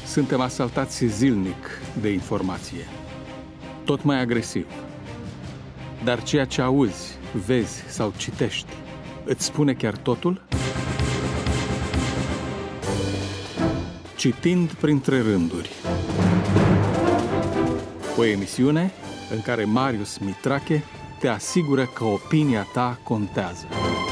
Suntem asaltați zilnic de informație, tot mai agresiv. Dar ceea ce auzi, vezi sau citești, îți spune chiar totul? Citind printre rânduri. O emisiune în care Marius Mitrache te asigură că opinia ta contează.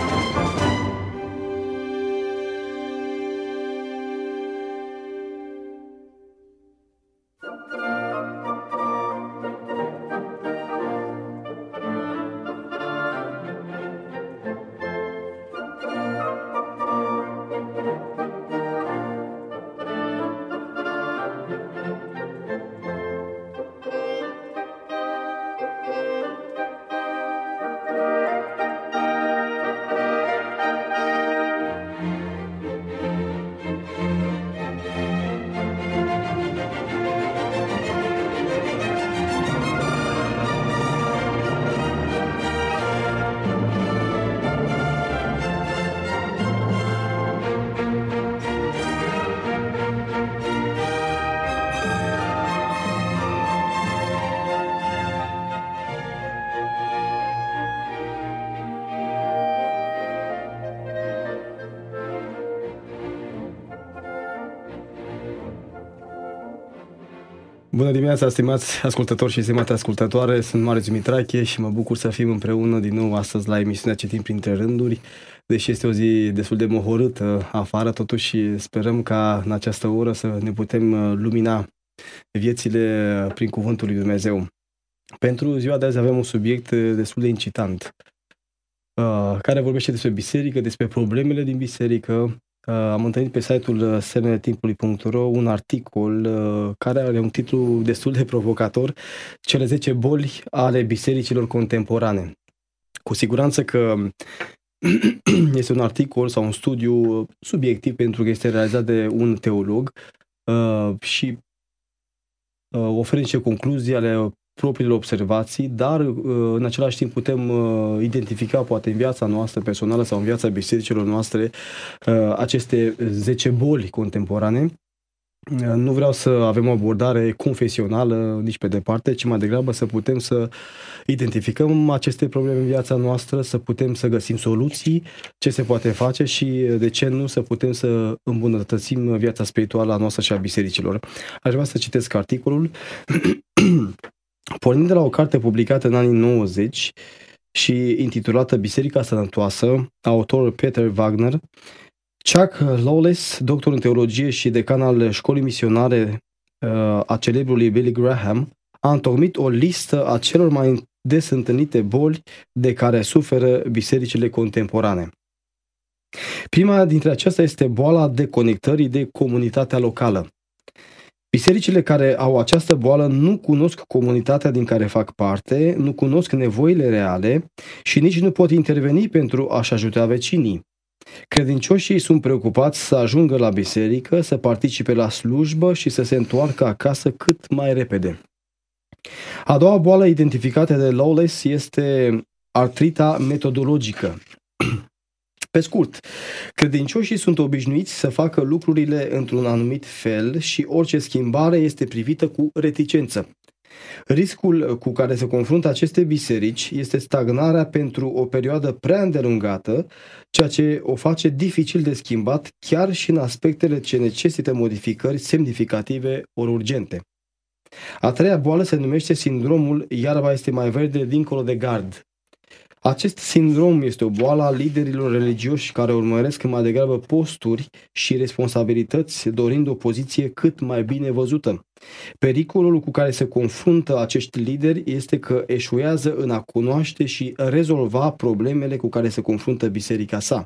Bună dimineața, stimați ascultători și stimate ascultătoare, sunt Marius Mitrache și mă bucur să fim împreună din nou astăzi la emisiunea Citim printre rânduri. Deși este o zi destul de mohorâtă afară, totuși sperăm ca în această oră să ne putem lumina viețile prin Cuvântul lui Dumnezeu. Pentru ziua de azi avem un subiect destul de incitant, care vorbește despre biserică, despre problemele din biserică. Am întâlnit pe site-ul semneletimpului.ro un articol care are un titlu destul de provocator: Cele 10 boli ale bisericilor contemporane. Cu siguranță că este un articol sau un studiu subiectiv, pentru că este realizat de un teolog și oferă niște concluzii ale propriilor observații, dar în același timp putem identifica poate în viața noastră personală sau în viața bisericilor noastre aceste 10 boli contemporane. Nu vreau să avem o abordare confesională nici pe departe, ci mai degrabă să putem să identificăm aceste probleme în viața noastră, să putem să găsim soluții, ce se poate face și, de ce nu, să putem să îmbunătățim viața spirituală a noastră și a bisericilor. Aș vrea să citesc articolul. Pornind de la o carte publicată în anii 90 și intitulată Biserica Sănătoasă, autorul Peter Wagner, Chuck Lawless, doctor în teologie și decan al școlii misionare a celebrului Billy Graham, a întocmit o listă a celor mai des întâlnite boli de care suferă bisericile contemporane. Prima dintre acestea este boala deconectării de comunitatea locală. Bisericile care au această boală nu cunosc comunitatea din care fac parte, nu cunosc nevoile reale și nici nu pot interveni pentru a-și ajuta vecinii. Credincioșii sunt preocupați să ajungă la biserică, să participe la slujbă și să se întoarcă acasă cât mai repede. A doua boală identificată de Lawless este artrita metodologică. Pe scurt, credincioșii sunt obișnuiți să facă lucrurile într-un anumit fel și orice schimbare este privită cu reticență. Riscul cu care se confruntă aceste biserici este stagnarea pentru o perioadă prea îndelungată, ceea ce o face dificil de schimbat chiar și în aspectele ce necesită modificări semnificative ori urgente. A treia boală se numește sindromul iarba este mai verde dincolo de gard. Acest sindrom este o boală a liderilor religioși care urmăresc mai degrabă posturi și responsabilități, dorind o poziție cât mai bine văzută. Pericolul cu care se confruntă acești lideri este că eșuează în a cunoaște și rezolva problemele cu care se confruntă biserica sa.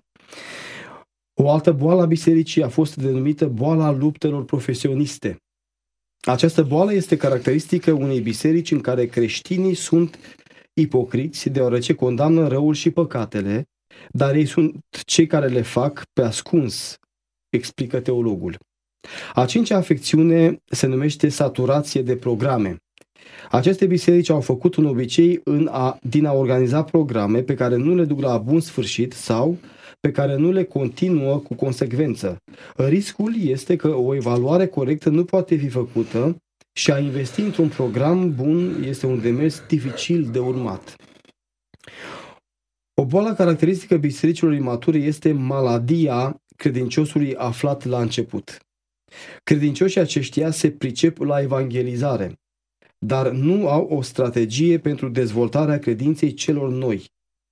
O altă boală a bisericii a fost denumită boala luptelor profesioniste. Această boală este caracteristică unei biserici în care creștinii sunt ipocriți, deoarece condamnă răul și păcatele, dar ei sunt cei care le fac pe ascuns, explică teologul. A cincea afecțiune se numește saturație de programe. Aceste biserici au făcut un obicei din a organiza programe pe care nu le duc la bun sfârșit sau, pe care nu le continuă cu consecvență. Riscul este că o evaluare corectă nu poate fi făcută și a investi într-un program bun este un demers dificil de urmat. O boală caracteristică bisericilor imature este maladia credinciosului aflat la început. Credincioșii aceștia se pricep la evangelizare, dar nu au o strategie pentru dezvoltarea credinței celor noi.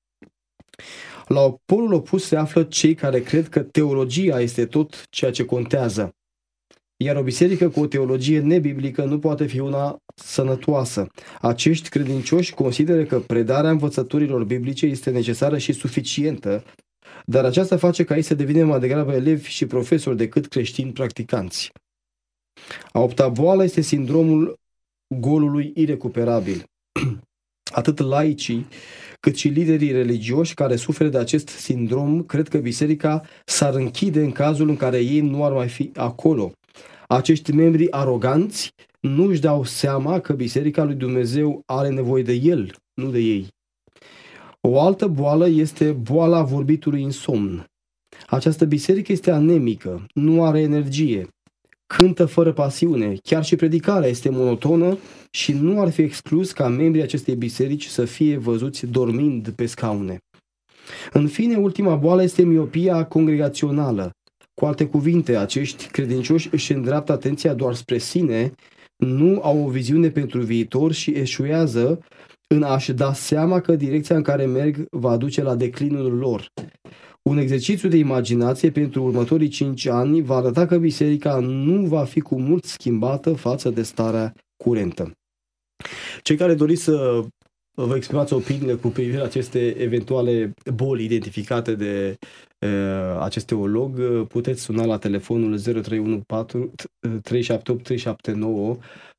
La polul opus se află cei care cred că teologia este tot ceea ce contează, iar o biserică cu o teologie nebiblică nu poate fi una sănătoasă. Acești credincioși consideră că predarea învățăturilor biblice este necesară și suficientă, dar aceasta face ca ei să devină mai degrabă elevi și profesori decât creștini practicanți. A opta boală este sindromul golului irecuperabil. Atât laicii, cât și liderii religioși care suferă de acest sindrom cred că biserica s-ar închide în cazul în care ei nu ar mai fi acolo. Acești membri aroganți nu își dau seama că biserica lui Dumnezeu are nevoie de el, nu de ei. O altă boală este boala vorbitului în somn. Această biserică este anemică, nu are energie, cântă fără pasiune, chiar și predicarea este monotonă și nu ar fi exclus ca membrii acestei biserici să fie văzuți dormind pe scaune. În fine, ultima boală este miopia congregațională. Cu alte cuvinte, acești credincioși își îndreaptă atenția doar spre sine, nu au o viziune pentru viitor și eșuează în a-și da seama că direcția în care merg va duce la declinul lor. Un exercițiu de imaginație pentru următorii 5 ani va arăta că biserica nu va fi cu mult schimbată față de starea curentă. Cei care doriți să vă exprimați opiniile cu privire la aceste eventuale boli identificate de acest teolog, puteți suna la telefonul 0314 378 379.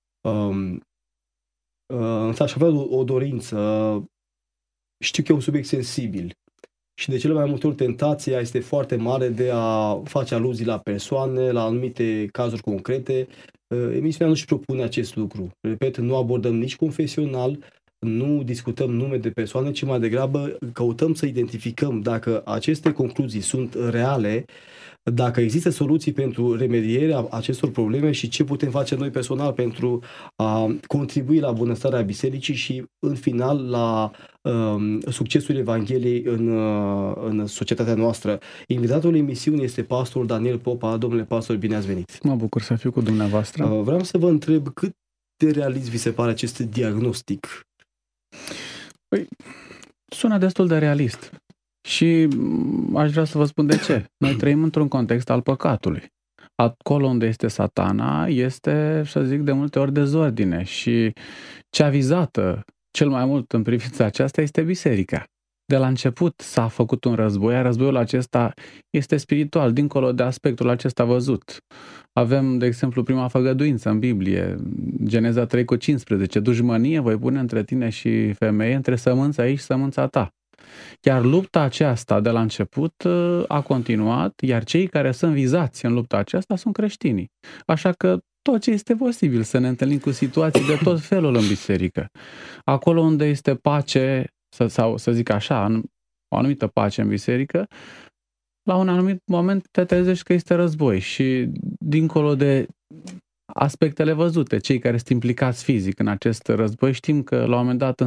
Aș avea o dorință. Știu că e un subiect sensibil și de cele mai multe ori tentația este foarte mare de a face aluzii la persoane, la anumite cazuri concrete. Emisiunea nu își propune acest lucru. Repet, nu abordăm nici confesional, nu discutăm nume de persoane, ci mai degrabă căutăm să identificăm dacă aceste concluzii sunt reale, dacă există soluții pentru remedierea acestor probleme și ce putem face noi personal pentru a contribui la bunăstarea bisericii și, în final, la succesul Evangheliei în societatea noastră. Invitatul emisiunii este pastorul Daniel Popa. Domnule pastor, bine ați venit! Mă bucur să fiu cu dumneavoastră. Vreau să vă întreb cât de realist vi se pare acest diagnostic? Păi, sună destul de realist. Și aș vrea să vă spun de ce. Noi trăim într-un context al păcatului. Acolo unde este Satana este, să zic, de multe ori dezordine și cea vizată cel mai mult în privința aceasta este biserica. De la început s-a făcut un război, iar războiul acesta este spiritual, dincolo de aspectul acesta văzut. Avem, de exemplu, prima făgăduință în Biblie, Geneza 3:15, dușmănie voi pune între tine și femeie, între sămânța ei și sămânța ta. Iar lupta aceasta de la început a continuat, iar cei care sunt vizați în lupta aceasta sunt creștinii. Așa că tot ce este posibil să ne întâlnim cu situații de tot felul în biserică. Acolo unde este pace, sau să zic așa, o anumită pace în biserică, la un anumit moment te trezești că este război și dincolo de aspectele văzute, cei care sunt implicați fizic în acest război, știm că la un moment dat în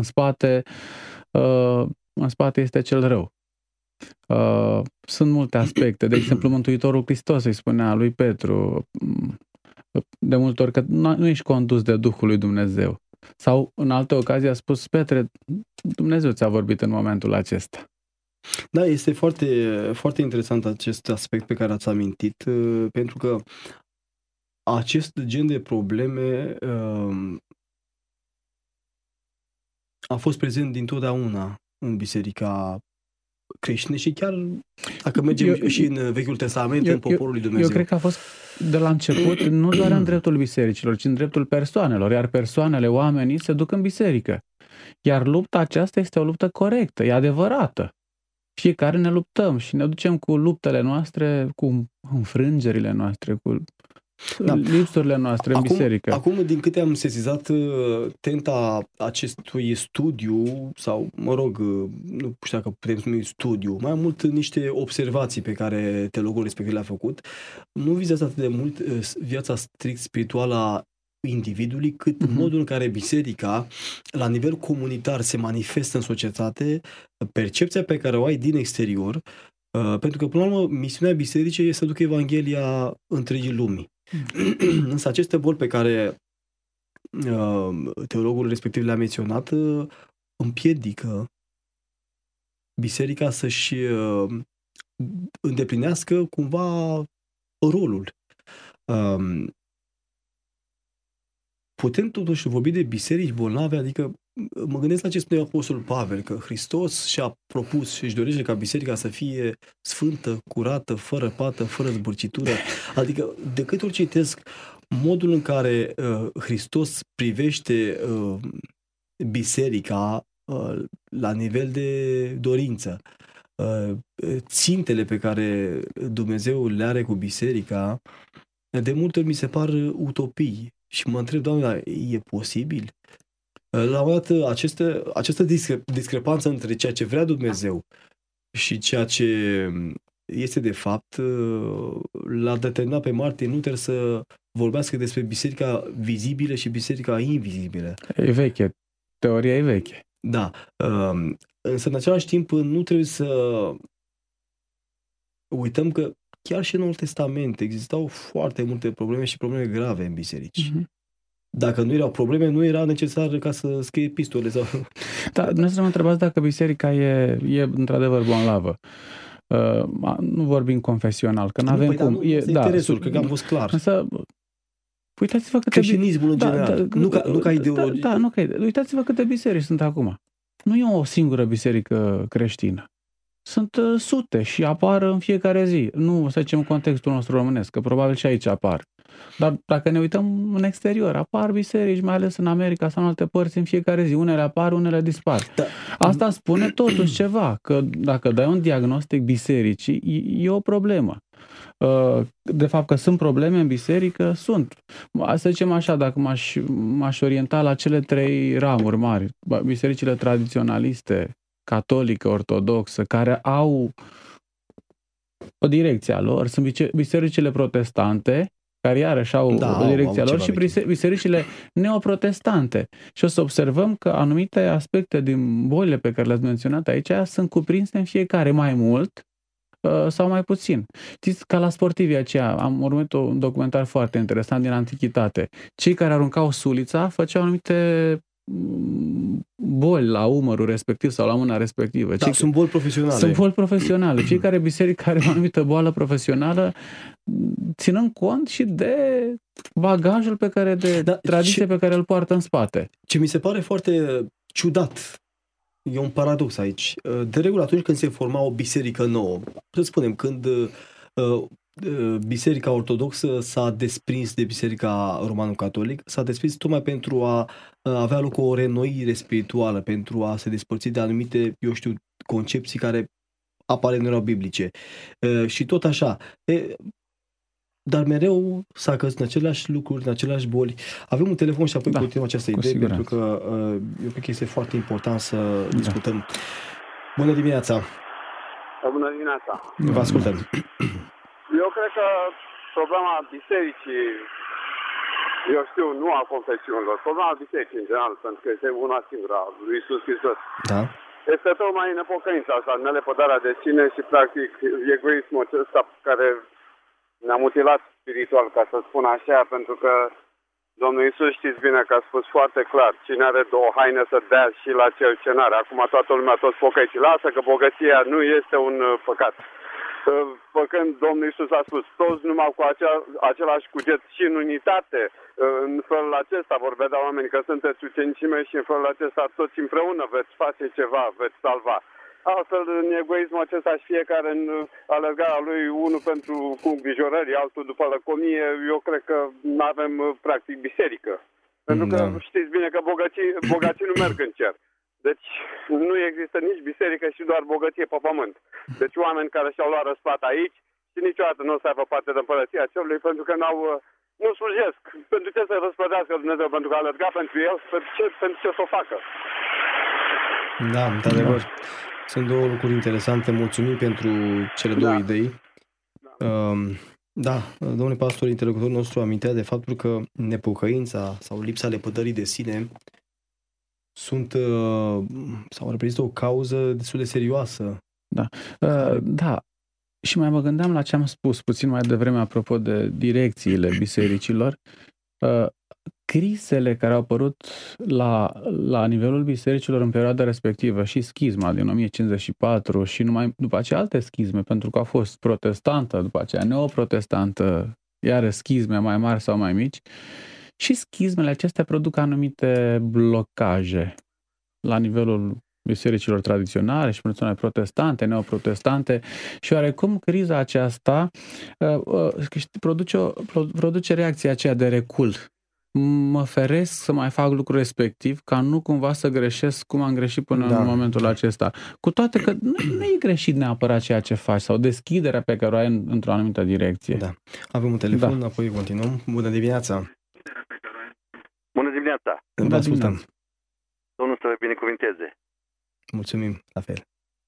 spate este cel rău. Sunt multe aspecte. De exemplu, Mântuitorul Hristos îi spunea lui Petru de multe ori că nu ești condus de Duhul lui Dumnezeu. Sau în altă ocazie a spus: Petre, Dumnezeu ți-a vorbit în momentul acesta. Da, este foarte, foarte interesant acest aspect pe care ați amintit, pentru că acest gen de probleme a fost prezent dintotdeauna în biserica creștină și chiar dacă mergem și în Vechiul Testament, în poporul lui Dumnezeu. Eu cred că a fost de la început nu doar în dreptul bisericilor, ci în dreptul persoanelor, iar persoanele, oamenii se duc în biserică. Iar lupta aceasta este o luptă corectă, e adevărată. Fiecare ne luptăm și ne ducem cu luptele noastre, cu înfrângerile noastre, cu Da. lipsurile noastre în biserică. Acum, din câte am sesizat, tenta acestui studiu, sau, mă rog, nu știu dacă putem numi studiu, mai mult niște observații pe care teologul respectiv le-a făcut, nu vizează atât de mult viața strict spirituală a individului, cât modul în care biserica, la nivel comunitar, se manifestă în societate, percepția pe care o ai din exterior, pentru că, până la urmă, misiunea bisericii este să ducă Evanghelia întregii lumii. Însă aceste boli pe care teologul respectiv le-a menționat împiedică biserica să-și îndeplinească cumva rolul. Putem totuși vorbi de biserici bolnave, adică mă gândesc la ce spune Apostolul Pavel, că Hristos și-a propus și își dorește ca biserica să fie sfântă, curată, fără pată, fără zbârcitură. Adică de câte ori citesc modul în care Hristos privește biserica la nivel de dorință, țintele pe care Dumnezeu le are cu biserica, de multe ori mi se par utopii. Și mă întreb, Doamne, e posibil? La un moment dat, această discrepanță între ceea ce vrea Dumnezeu și ceea ce este de fapt, l-a determinat pe Martin Luther să vorbească despre biserica vizibilă și biserica invizibilă. E veche. Teoria e veche. Da. Însă, în același timp, nu trebuie să uităm că chiar și în Noul Testament existau foarte multe probleme și probleme grave în biserici. Dacă nu erau probleme, nu era necesar ca să scrie epistole. Sau... Da, dumneavoastră mă întrebați dacă biserica e într-adevăr bolnavă. Nu vorbim confesional, că n-avem cum. Nu, interesul, că am fost clar. Însă, uitați-vă câte creștinismul în general, nu ca ideologie. Da, nu ca uitați-vă câte biserici sunt acum. Nu e o singură biserică creștină. Sunt sute și apar în fiecare zi. Nu să zicem în contextul nostru românesc, că probabil și aici apar. Dar dacă ne uităm în exterior, apar biserici, mai ales în America sau în alte părți, în fiecare zi. Unele apar, unele dispar. Da. Asta spune totuși ceva, că dacă dai un diagnostic bisericii, e o problemă. De fapt că sunt probleme în biserică, sunt. Să zicem așa, dacă m-aș orienta la cele trei ramuri mari, bisericile tradiționaliste, catolică, ortodoxă, care au o direcție a lor, sunt bisericile protestante, care iarăși au o direcție a lor, și bisericile neoprotestante. Și o să observăm că anumite aspecte din bolile pe care le-ați menționat aici sunt cuprinse în fiecare, mai mult sau mai puțin. Știți, ca la sportivii aceia, am urmărit un documentar foarte interesant din Antichitate. Cei care aruncau sulița făceau anumite boli la umărul respectiv sau la mâna respectivă. Sunt boli profesionale. Sunt boli profesionale. Fiecare biserică are o anumită boală profesională, ținând cont și de bagajul pe care, tradiție pe care îl poartă în spate. Ce mi se pare foarte ciudat, e un paradox aici. De regulă, atunci când se forma o biserică nouă, să spunem, când Biserica Ortodoxă s-a desprins de Biserica Romano-Catolic, s-a desprins tocmai pentru a avea loc o reînnoire spirituală, pentru a se despărți de anumite, concepții care aparent nu erau biblice. Și tot așa. Dar mereu s-a căzut în aceleași lucruri, în aceleași boli. Avem un telefon și apoi continuăm această idee, pentru că eu cred că este foarte important să discutăm. Bună dimineața! Bună dimineața! Vă ascultăm! Eu cred că problema bisericii, nu a confesiunilor, problema bisericii în general, pentru că este una singură, lui Iisus Hristos. Da. Este tocmai nepocăința asta, nelepădarea de sine și practic egoismul acesta care ne-a mutilat spiritual, ca să spun așa, pentru că Domnul Iisus, știți bine că a spus foarte clar, cine are două haine să dea și la cel ce n-are. Acum toată lumea, toți pocăiții, lasă că bogăția nu este un păcat. Făcând, Domnul Iisus a spus, toți numai cu același cuget și în unitate, în felul acesta vor vedea oamenii că sunteți ucenicii mei și în felul acesta toți împreună veți face ceva, veți salva. Altfel, în egoismul acesta și fiecare în alergarea lui, unul cu îngrijorări, altul după lăcomie, eu cred că nu avem practic biserică. Pentru că știți bine că bogații nu merg în cer. Deci nu există nici biserică și doar bogăție pe pământ. Deci oameni care și-au luat răsplata aici și niciodată nu o să aibă parte de împărăția cerului pentru că nu slujesc. Pentru ce să răspădească Dumnezeu? Pentru că a alergat pentru el? Pentru ce să o facă? Da, într-adevăr. Sunt două lucruri interesante. Mulțumim pentru cele două idei. Da, domnule pastor, interlocutorul nostru amintea de faptul că nepocăința sau lipsa lepădării de sine sunt sau reprezintă o cauză destul de serioasă. Da. Da. Și mai mă gândeam la ce am spus puțin mai devreme apropo de direcțiile bisericilor. Crisele care au apărut la nivelul bisericilor în perioada respectivă și schizma din 1054 și numai după aceea alte schizme, pentru că a fost protestantă, după aceea neoprotestantă, iar schizme mai mari sau mai mici, și schizmele acestea produc anumite blocaje la nivelul bisericilor tradiționale și protestante, neoprotestante, și oarecum criza aceasta produce reacția aceea de recul. Mă feresc să mai fac lucrul respectiv ca nu cumva să greșesc cum am greșit până în momentul acesta. Cu toate că nu e greșit neapărat ceea ce faci sau deschiderea pe care o ai într-o anumită direcție. Da. Avem un telefon, apoi continuăm. Bună dimineața! Bună dimineața! Vă ascultăm. Domnul să vă binecuvinteze. Mulțumim, la fel.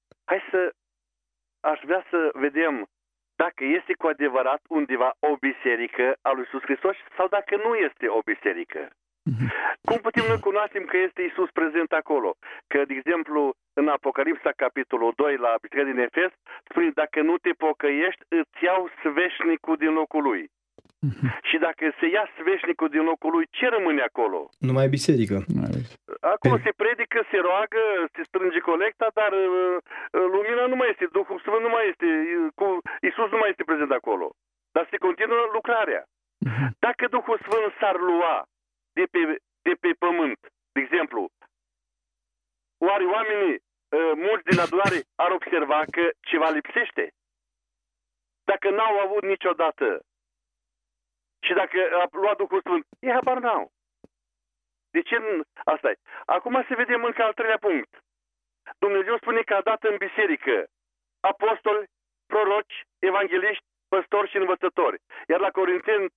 Aș vrea să vedem dacă este cu adevărat undeva o biserică a lui Iisus Hristos sau dacă nu este o biserică. Cum putem noi cunoaștem că este Iisus prezent acolo? Că, de exemplu, în Apocalipsa, capitolul 2, la biserica din Efes, spune, dacă nu te pocăiești, îți iau sveșnicul din locul lui. Și dacă se ia sveșnicul din locul lui, ce rămâne acolo? Numai biserică. Acolo se predică, se roagă, se strânge colecta, dar lumina nu mai este, Duhul Sfânt nu mai este, Iisus nu mai este prezent acolo. Dar se continuă lucrarea. Dacă Duhul Sfânt s-ar lua de pe pământ, de exemplu, oare oamenii, mulți din adunare, ar observa că ceva lipsește? Dacă n-au avut niciodată și dacă a luat Duhul Sfânt, e habar n-au. De ce? Asta e. Acum să vedem încă al treilea punct. Dumnezeu spune că a dat în biserică apostoli, proroci, evangeliști, păstori și învățători. Iar la Corinteni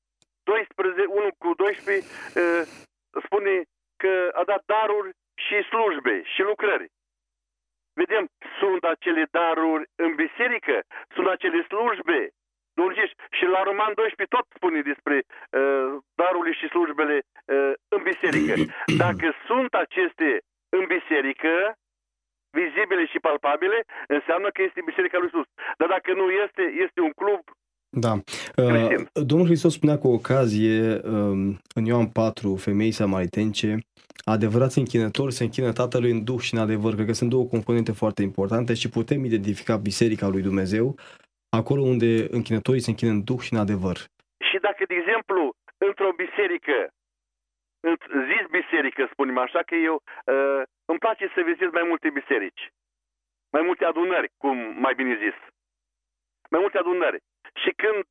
1:12 spune că a dat daruri și slujbe și lucrări. Vedem, sunt acele daruri în biserică, sunt acele slujbe. Și la Roman 12 tot spune despre darurile și slujbele în biserică. Dacă sunt aceste în biserică, vizibile și palpabile, înseamnă că este Biserica lui Iisus. Dar dacă nu este, este un club. Da. Domnul Hristos spunea cu ocazie în Ioan 4, femei samaritence, adevărați închinători se închină Tatălui în Duh și în adevăr. Cred că sunt două componente foarte importante și putem identifica Biserica lui Dumnezeu acolo unde închinătorii se închină în Duh și în adevăr. Și dacă, de exemplu, într-o biserică, zis biserică, spunem așa, că eu îmi place să vizitez mai multe biserici, mai multe adunări, cum mai bine zis, mai multe adunări. Și când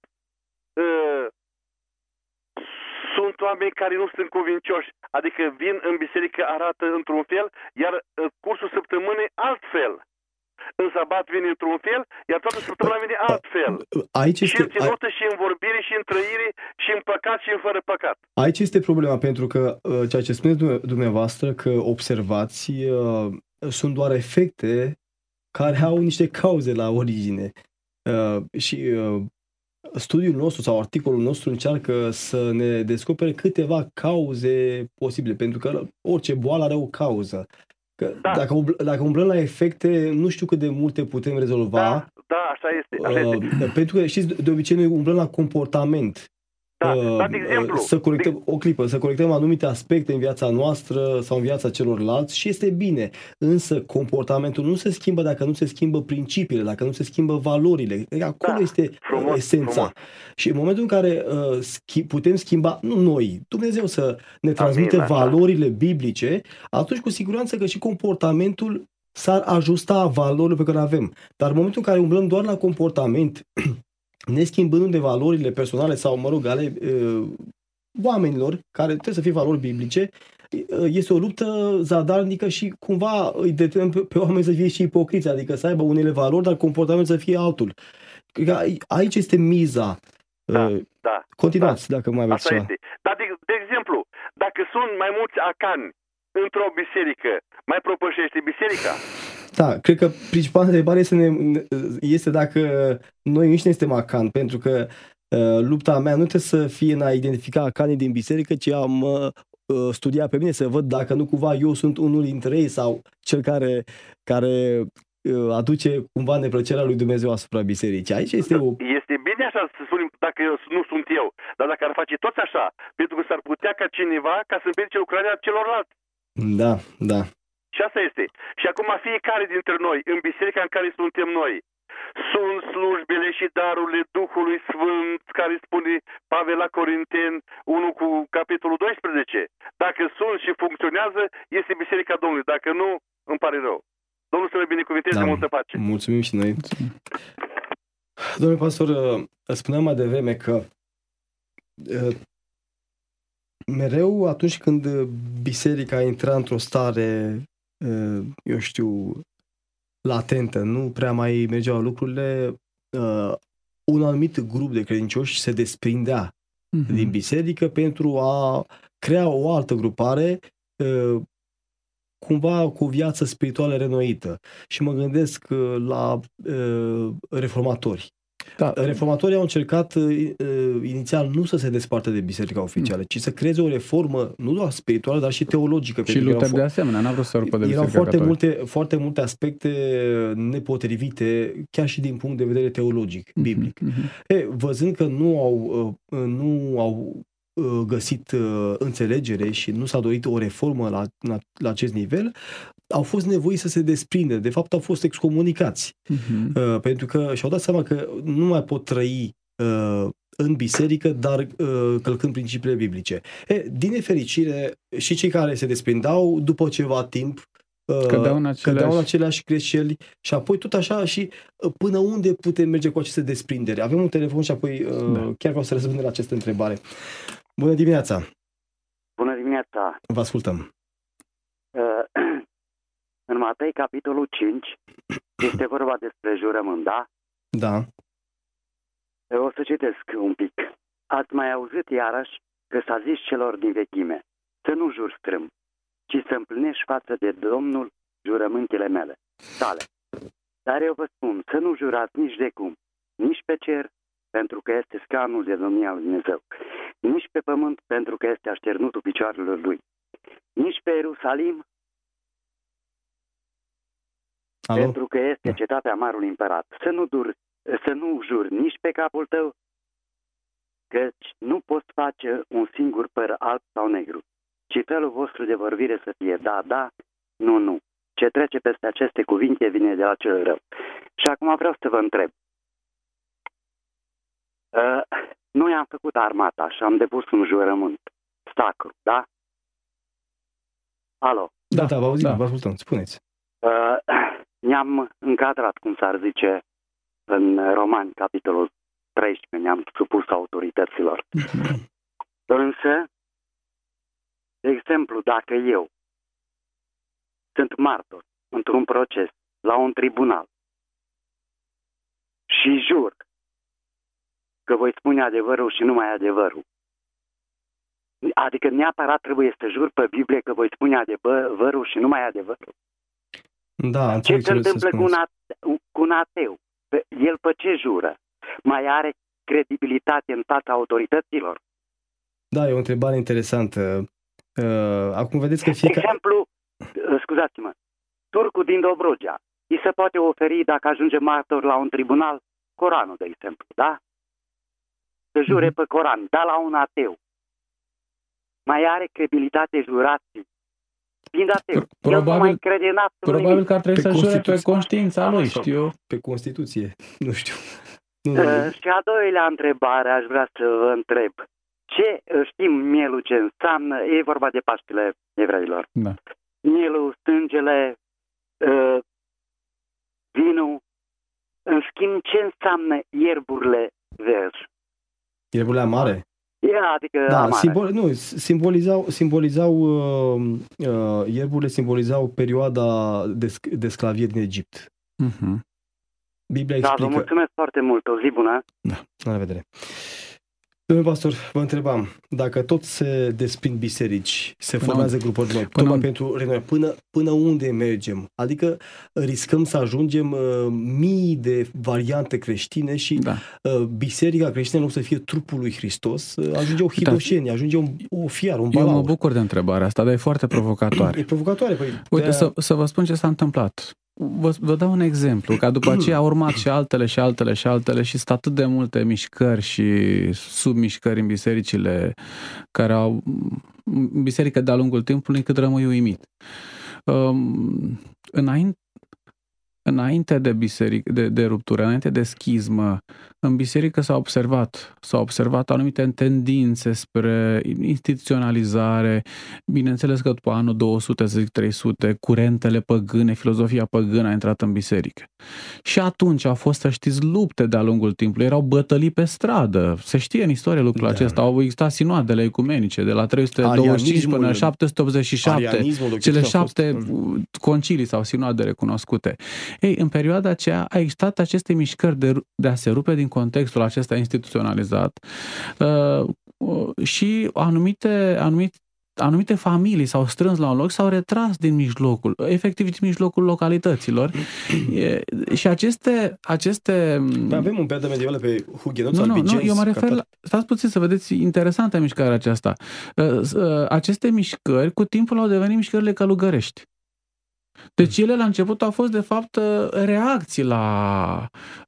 sunt oameni care nu sunt cuvincioși, adică vin în biserică, arată într-un fel, iar cursul săptămânii altfel. În sabat vine într-un fel, iar toată săptămâna vine altfel. Și în ținută, și în vorbire, și în trăire, și în păcat, și în fără păcat. Aici este problema, pentru că ceea ce spuneți dumneavoastră, că observați, sunt doar efecte care au niște cauze la origine. Și studiul nostru sau articolul nostru încearcă să ne descopere câteva cauze posibile, pentru că orice boală are o cauză. Că dacă umblăm la efecte, nu știu cât de multe putem rezolva. Da, așa este. Pentru că, știți, de obicei noi umblăm la comportament. De exemplu, să corectăm anumite aspecte în viața noastră sau în viața celorlalți și este bine. Însă comportamentul nu se schimbă dacă nu se schimbă principiile, dacă nu se schimbă valorile. Acolo este esența. Frumos. Și în momentul în care putem schimba, nu noi, Dumnezeu să ne transmite valorile biblice, atunci cu siguranță că și comportamentul s-ar ajusta valorile pe care le avem. Dar în momentul în care umblăm doar la comportament, ne schimbând de valorile personale sau, ale oamenilor, care trebuie să fie valori biblice, este o luptă zadarnică și cumva îi determină pe oameni să fie și ipocriți, adică să aibă unele valori, dar comportamentul să fie altul. Aici este miza. Da. Continuați, dacă mai aveți Asta ceva. este. Dar, de exemplu, dacă sunt mai mulți acani într-o biserică, mai propășește biserica? Da, cred că principala întrebare este dacă noi înșine suntem acan, pentru că lupta mea nu trebuie să fie în a identifica acanii din biserică, ci a mă studia pe mine, să văd dacă nu cumva eu sunt unul dintre ei sau cel care aduce cumva neplăcerea lui Dumnezeu asupra bisericii. Aici este Este bine așa să spunem, dacă nu sunt eu, dar dacă ar face toți așa, pentru că s-ar putea ca cineva ca să împiedice lucrarea celorlalți. Da. Și asta este. Și acum fiecare dintre noi, în biserica în care suntem noi, sunt slujbele și darurile Duhului Sfânt, care spune Pavel la Corinteni 1 cu capitolul 12. Dacă sunt și funcționează, este biserica Domnului. Dacă nu, îmi pare rău. Domnul să ne binecuvânteze, multă pace. Mulțumim și noi. Domnule pastor, spuneam mai devreme că mereu atunci când biserica intra într-o stare, eu știu, latentă, nu prea mai mergeau lucrurile, un anumit grup de credincioși se desprindea din biserică pentru a crea o altă grupare, cumva cu o viață spirituală renoită. Și mă gândesc la reformatori. Da. Reformatorii au încercat inițial nu să se despartă de biserica oficială, ci să creeze o reformă nu doar spirituală, dar și teologică. Și Luther de asemenea, n-a vrut să rupă de biserica catolică. Foarte multe aspecte nepotrivite, chiar și din punct de vedere teologic, biblic. Văzând că nu au găsit înțelegere și nu s-a dorit o reformă la acest nivel, au fost nevoiți să se desprindă. De fapt, au fost excomunicați. Pentru că și-au dat seama că nu mai pot trăi în biserică, dar călcând principiile biblice. Din nefericire, și cei care se desprindeau, după ceva timp, cădeau în aceleași greșeli și apoi tot așa și până unde putem merge cu aceste desprindere? Avem un telefon și apoi chiar vreau să răspundem la această întrebare. Bună dimineața! Bună dimineața! Vă ascultăm! În Matei, capitolul 5, este vorba despre jurământ, da? Da. O să citesc un pic. Ați mai auzit iarăși că s-a zis celor din vechime, să nu juri strâm, ci să împlinești față de Domnul jurământele mele, tale. Dar eu vă spun, să nu jurați nici de cum, nici pe cer, pentru că este scaunul de domnia lui Dumnezeu, nici pe pământ, pentru că este așternutul picioarelor lui, nici pe Ierusalim, pentru că este cetatea marului împărat. Să nu juri nici pe capul tău, căci nu poți face un singur păr alb sau negru, ci felul vostru de vorbire să fie da, nu. Ce trece peste aceste cuvinte vine de la cel rău. Și acum vreau să vă întreb. Noi am făcut armata și am depus un jurământ sacru, da? Alo? Da, vă auzim, vă ascultăm, spuneți. Ne-am încadrat, cum s-ar zice, în Romani, capitolul 13, ne-am supus autorităților. Însă, de exemplu, dacă eu sunt martor într-un proces, la un tribunal, și jur că voi spune adevărul și numai adevărul, adică neapărat trebuie să jur pe Biblie că voi spune adevărul și numai adevărul. Da, ce se întâmplă cu un ateu? El pe ce jură? Mai are credibilitate în fața autorităților? Da, e o întrebare interesantă. Acum vedeți că fiecare... De exemplu, scuzați-mă, turcul din Dobrogea, îi se poate oferi, dacă ajunge martor la un tribunal, Coranul, de exemplu, da? Să jure pe Coran, da, la un ateu. Mai are credibilitate jurații? Fiind ateu, el nu mai crede în absolut probabil că ar trebui să jure pe conștiința lui, știu. Pe Constituție, nu știu. Și a doilea întrebare aș vrea să vă întreb. Ce știm mielul ce înseamnă? E vorba de Paștele evreilor. Da. Mielul, sângele, vinul. În schimb, ce înseamnă ierburile verzi? Ierburile amare? Adică ierburile simbolizau perioada de sclavie din Egipt. Biblia explică... Da, vă mulțumesc foarte mult. O zi bună. Da, la revedere. Domnule pastor, vă întrebam, dacă tot se desprind biserici, se formează grupuri noi, tocmai pentru renovare, până unde mergem? Adică riscăm să ajungem mii de variante creștine și biserica creștină nu să fie trupul lui Hristos, ajunge o hidoșenie, ajunge o fiară, un balaur. Eu mă bucur de întrebarea asta, dar e foarte provocatoare. E provocatoare. Uite, să vă spun ce s-a întâmplat. Vă dau un exemplu, că după aceea au urmat și altele și altele și altele și sunt atât de multe mișcări și submișcări în bisericile care au biserică de-a lungul timpului, încât rămâi uimit. Înainte de biserică, de ruptură, înainte de schismă, în biserică s-au observat anumite tendințe spre instituționalizare. Bineînțeles că după anul 200, 300, curentele păgâne, filozofia păgână a intrat în biserică. Și atunci au fost, să știți, lupte de-a lungul timpului, erau bătălii pe stradă. Se știe în istorie lucrul acesta. Au existat sinoadele ecumenice de la 325 până la 787. Cele 7 concilii sau sinoade recunoscute. Ei, în perioada aceea a existat aceste mișcări de a se rupe din contextul acesta instituționalizat și anumite familii s-au strâns la un loc, s-au retras din mijlocul, efectiv din mijlocul localităților. Și aceste avem un perioadă medievală pe hugenoți albigenți. Nu, eu mă refer la... Stați puțin să vedeți, interesantă mișcarea aceasta. Aceste mișcări cu timpul au devenit mișcările călugărești. Deci ele la început au fost de fapt reacții la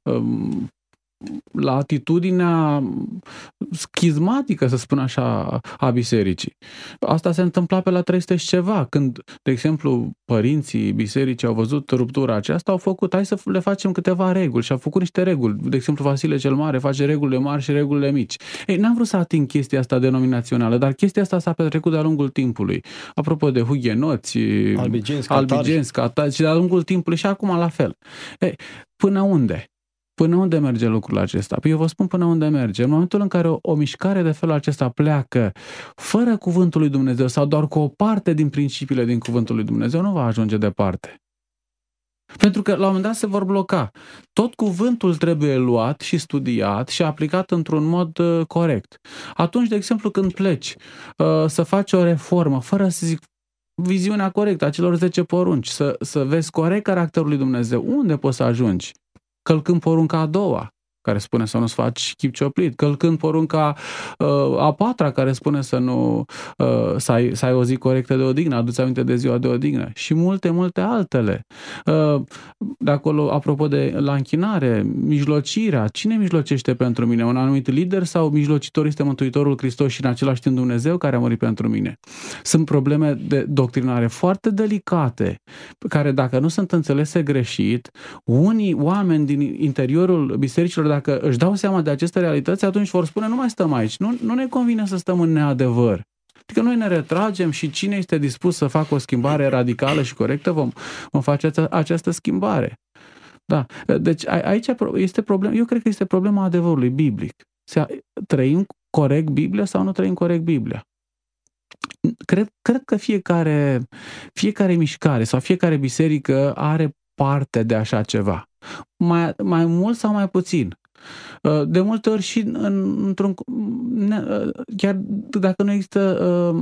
atitudinea schizmatică, să spun așa, a bisericii. Asta se întâmpla pe la 300 și ceva, când, de exemplu, părinții bisericii au văzut ruptura aceasta, au făcut, hai să le facem câteva reguli și au făcut niște reguli. De exemplu, Vasile cel Mare face regulile mari și regulile mici. Ei, n-am vrut să ating chestia asta denominațională, dar chestia asta s-a petrecut de-a lungul timpului. Apropo de hugenoți, albigenți, catari, și de-a lungul timpului și acum la fel. Ei, până unde? Până unde merge lucrul acesta? Păi eu vă spun până unde merge. În momentul în care o mișcare de felul acesta pleacă fără cuvântul lui Dumnezeu sau doar cu o parte din principiile din cuvântul lui Dumnezeu, nu va ajunge departe. Pentru că la un moment dat se vor bloca. Tot cuvântul trebuie luat și studiat și aplicat într-un mod corect. Atunci, de exemplu, când pleci să faci o reformă, fără să zic viziunea corectă a celor 10 porunci, să vezi corect caracterul lui Dumnezeu, unde poți să ajungi? Călcând porunca a doua, care spune să nu-ți faci chip cioplit, călcând porunca a patra, care spune să ai o zi corectă de odihnă, adu-ți aminte de ziua de odihnă și multe, multe altele. De acolo, apropo de la închinare, mijlocirea, cine mijlocește pentru mine? Un anumit lider sau mijlocitor este Mântuitorul Hristos și în același timp Dumnezeu care a murit pentru mine? Sunt probleme de doctrinare foarte delicate, care dacă nu sunt înțelese greșit, unii oameni din interiorul bisericilor, dacă își dau seama de aceste realități, atunci vor spune, nu mai stăm aici, nu ne convine să stăm în neadevăr. Adică noi ne retragem și cine este dispus să facă o schimbare radicală și corectă, vom face această schimbare. Da. Deci aici este problema, eu cred că este problema adevărului biblic. Trăim corect Biblia sau nu trăim corect Biblia? Cred că fiecare mișcare sau fiecare biserică are parte de așa ceva. Mai mult sau mai puțin. De multe ori și într-un... Chiar dacă nu există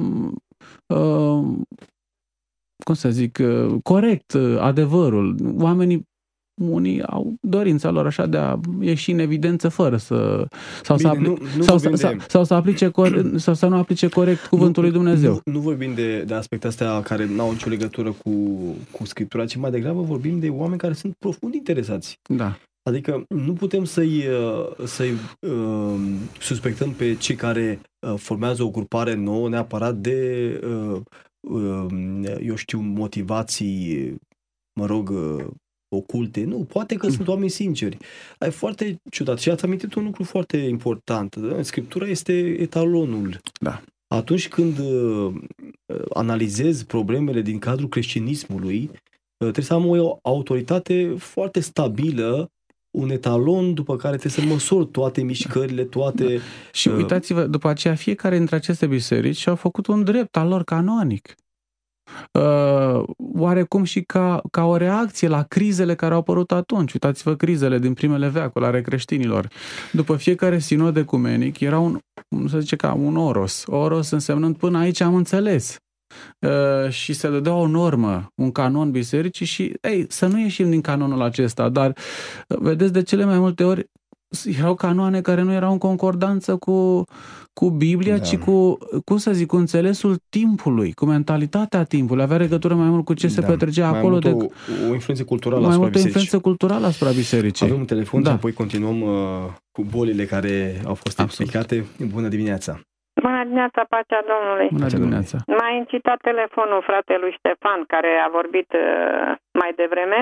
cum să zic, corect adevărul, oamenii unii au dorința lor așa de a ieși în evidență fără să să aplice sau să nu aplice corect cuvântul lui Dumnezeu. Nu vorbim de aspecte astea care nu au nicio legătură cu Scriptura, ci mai degrabă vorbim de oameni care sunt profund interesați. Da. Adică nu putem să-i suspectăm pe cei care formează o grupare nouă neapărat de eu știu, motivații, oculte. Nu, poate că sunt oameni sinceri. E foarte ciudat. Și ați amintit un lucru foarte important. Scriptura este etalonul. Da. Atunci când analizez problemele din cadrul creștinismului, trebuie să am o autoritate foarte stabilă, un etalon după care trebuie să măsor toate mișcările, toate... Da. Și uitați-vă, după aceea fiecare dintre aceste biserici și-au făcut un drept al lor canonic. oarecum și ca o reacție la crizele care au apărut atunci. Uitați-vă crizele din primele veacuri ale creștinilor. După fiecare sinod ecumenic era un oros. Oros însemnând până aici am înțeles. Și se dădea o normă, un canon bisericii și să nu ieșim din canonul acesta, dar vedeți, de cele mai multe ori erau canoane care nu erau în concordanță cu Biblia, ci cu înțelesul timpului, cu mentalitatea timpului. Avea legătură mai mult cu ce se petrecea acolo. O influență culturală mai asupra multă bisericii. influență culturală asupra bisericii. Avem un telefon și apoi continuăm cu bolile care au fost explicate. Bună dimineața! Bună dimineața, pacea Domnului! Bună dimineața! M-a incitat telefonul fratelui Ștefan, care a vorbit mai devreme.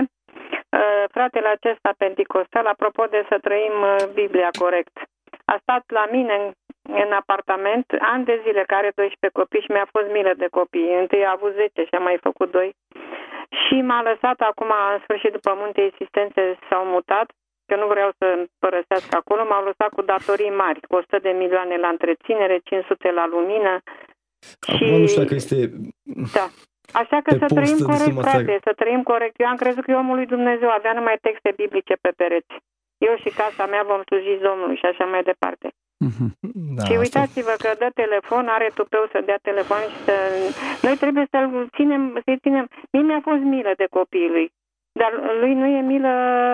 Fratele acesta penticostal, apropo de să trăim Biblia corect, a stat la mine în apartament ani de zile, care are 12 copii și mi-a fost milă de copii. Întâi a avut 10 și a mai făcut 2. Și m-a lăsat acum, în sfârșit, după multe insistențe, s-au mutat, că nu vreau să părăsească acolo, m-au lăsat cu datorii mari, cu 100 de milioane la întreținere, 500 la lumină. Acum nu știu dacă este... Da. Așa că să trăim corect, frate, să trăim corect. Eu am crezut că omul lui Dumnezeu avea numai texte biblice pe pereți. Eu și casa mea vom sluji Domnului și așa mai departe. Da, și uitați-vă că dă telefon, are tupeu să dea telefon și să... Noi trebuie să-i ținem. Mie mi-a fost milă de copiii lui, dar lui nu e milă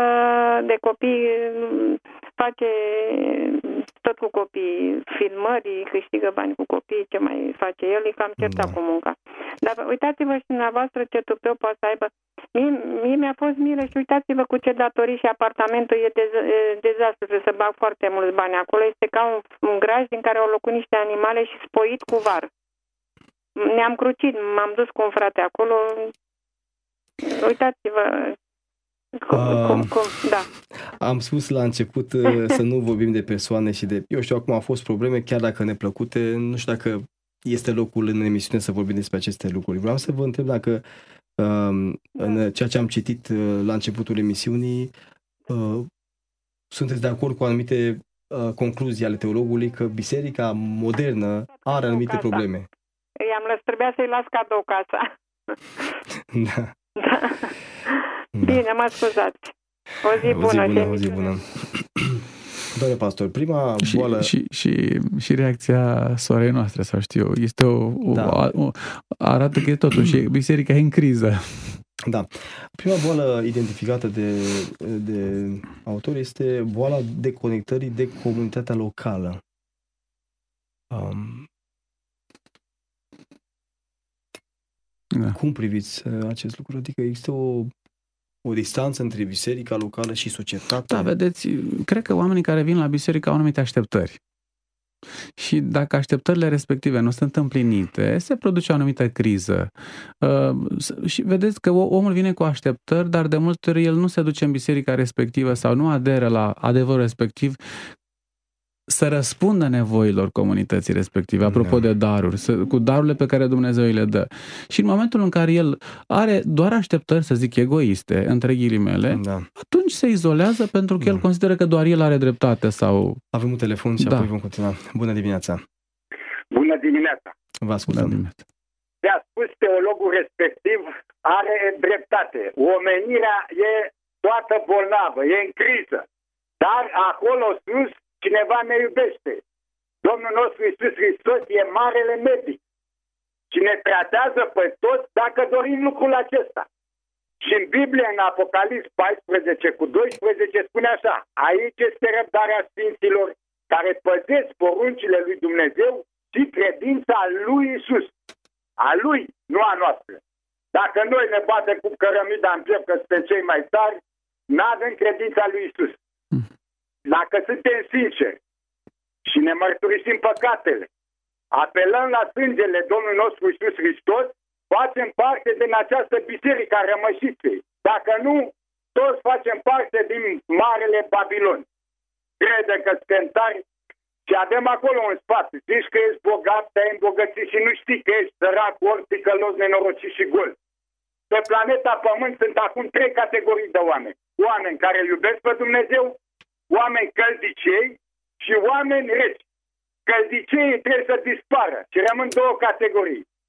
de copii, face tot cu copii, filmări, câștigă bani cu copii, ce mai face el, e cam certat cu munca. Dar uitați-vă și dumneavoastră ce tupeu poate să aibă. Mie mi-a fost milă și uitați-vă cu ce datorii și apartamentul e dezastru, trebuie să bag foarte mulți bani. Acolo este ca un graj din care au locuit niște animale și spoit cu var. Ne-am crucit, m-am dus cu un frate acolo. Uitați-vă. Da. Am spus la început să nu vorbim de persoane și de... Eu știu, acum au fost probleme, chiar dacă neplăcute, nu știu dacă este locul în emisiune să vorbim despre aceste lucruri. Vreau să vă întreb dacă în ceea ce am citit la începutul emisiunii sunteți de acord cu anumite concluzii ale teologului că biserica modernă are anumite probleme. Trebuia să-i las cadou casa. Da. Bine, mă scuzați. O zi bună. O zi bună. Doamne pastor, prima boală... Și reacția sorei noastre, sau știu, este arată că e totuși biserica e în criză. Da. Prima boală identificată de autor este boala deconectării de comunitatea locală. Cum priviți acest lucru? Adică există o distanță între biserica locală și societatea? Da, vedeți, cred că oamenii care vin la biserică au anumite așteptări. Și dacă așteptările respective nu sunt împlinite, se produce o anumită criză. Și vedeți că omul vine cu așteptări, dar de multe ori el nu se duce în biserica respectivă sau nu aderă la adevărul respectiv să răspundă nevoilor comunității respective, apropo de daruri, cu darurile pe care Dumnezeu îi le dă. Și în momentul în care el are doar așteptări, să zic, egoiste, între ghilimele, atunci se izolează pentru că el consideră că doar el are dreptate sau... Avem un telefon și apoi vom continua. Bună dimineața! Bună dimineața! Vă ascultăm. De-a spus teologul respectiv, are dreptate. Omenirea e toată bolnavă, e în criză. Dar acolo sus cineva ne iubește. Domnul nostru Iisus Hristos e marele medic și ne tratează pe toți dacă dorim lucrul acesta. Și în Biblie, în Apocalips 14:12, spune așa: aici este răbdarea sfinților care păzesc poruncile lui Dumnezeu și credința lui Iisus. A lui, nu a noastră. Dacă noi ne batem cu cărămida în piept că suntem cei mai tari, n-avem credința lui Iisus. Dacă suntem sinceri și ne mărturisim păcatele, apelăm la sângele Domnului nostru Iisus Hristos, facem parte din această biserică a rămășiței. Dacă nu, toți facem parte din Marele Babilon. Crede că suntem tari și avem acolo un sfat. Zici că ești bogat, te-ai îmbogățit și nu știi că ești sărac, ori ticălos, nenorocit și gol. Pe planeta Pământ sunt acum 3 categorii de oameni. Oameni care iubesc pe Dumnezeu, oameni căldicei și oameni reci. Căldiceii trebuie să dispară și rămân 2 categorii.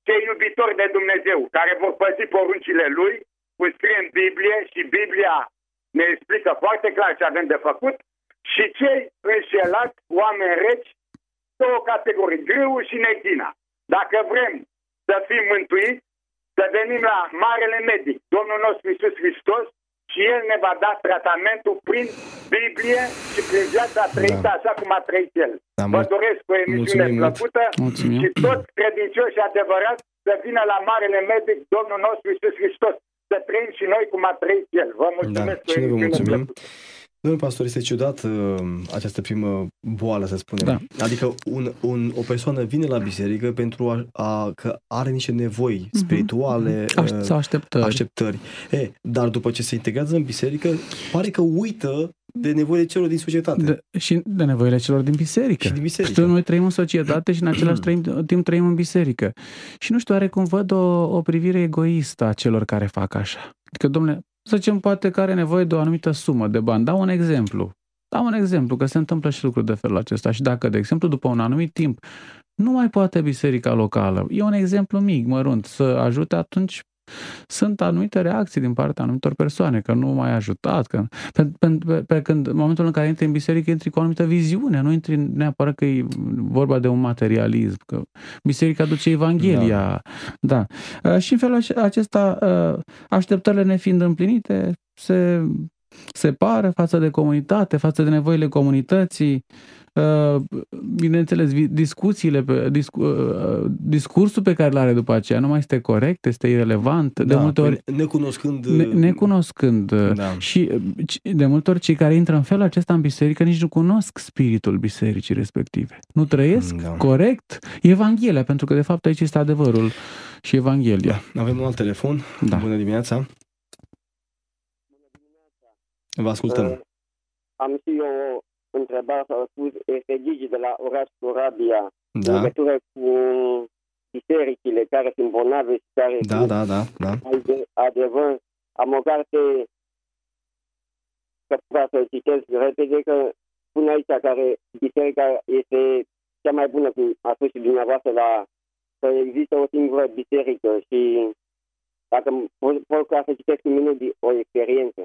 cei iubitori de Dumnezeu, care vor păzi poruncile Lui, cum scrie în Biblie și Biblia ne explică foarte clar ce avem de făcut, și cei înșelați, oameni reci, două categorii, grâul și neghina. Dacă vrem să fim mântuiți, să venim la Marele Medic, Domnul nostru Iisus Hristos, și El ne va da tratamentul prin Biblie și prin viața trăită așa cum a trăit El. Vă doresc o emisiune plăcută și toți credincioși adevărați să vină la Marele Medic, Domnul nostru Iisus Hristos, să trăim și noi cum a trăit El. Vă mulțumesc o emisiune plăcută. Domnul pastor, este ciudat această primă boală, să spunem. Da. Adică o persoană vine la biserică pentru că are niște nevoi spirituale, sau așteptări. Dar după ce se integrează în biserică, pare că uită de nevoile celor din societate. Și de nevoile celor din biserică. Și din biserică. Noi trăim în societate și în același timp trăim în biserică. Și nu știu, oarecum văd o privire egoistă a celor care fac așa. Adică, domnule, să zicem, poate că are nevoie de o anumită sumă de bani. Dau un exemplu, că se întâmplă și lucruri de felul acesta. Și dacă, de exemplu, după un anumit timp, nu mai poate biserica locală, e un exemplu mic, mărunt, să ajute, atunci sunt anumite reacții din partea anumitor persoane, că nu m-ai ajutat, pe când în momentul în care intri în biserică, intri cu o anumită viziune, nu intri neapărat că e vorba de un materialism, că biserica aduce Evanghelia. Da. Și în felul acesta, așteptările nefiind împlinite, se separă față de comunitate, față de nevoile comunității. Bineînțeles, discursul pe care îl are după aceea nu mai este corect, este irelevant. De multe ori, necunoscând. Da. Și de multe ori cei care intră în felul acesta în biserică nici nu cunosc spiritul bisericii respective. Nu trăiesc corect Evanghelia, pentru că de fapt aici este adevărul și Evanghelia. Da. Avem un alt telefon. Da. Bună dimineața. Vă ascultăm. Am și eu întrebare, s-au spus, este Gigi de la orașul Oradea, în legătură cu bisericile care sunt bolnave și care adevăr. Am o carte, că vreau să citesc repede, că spune aici care biserica este cea mai bună, cum a spus și dumneavoastră, că există o singură biserică și dacă pot să citesc un minut o experiență.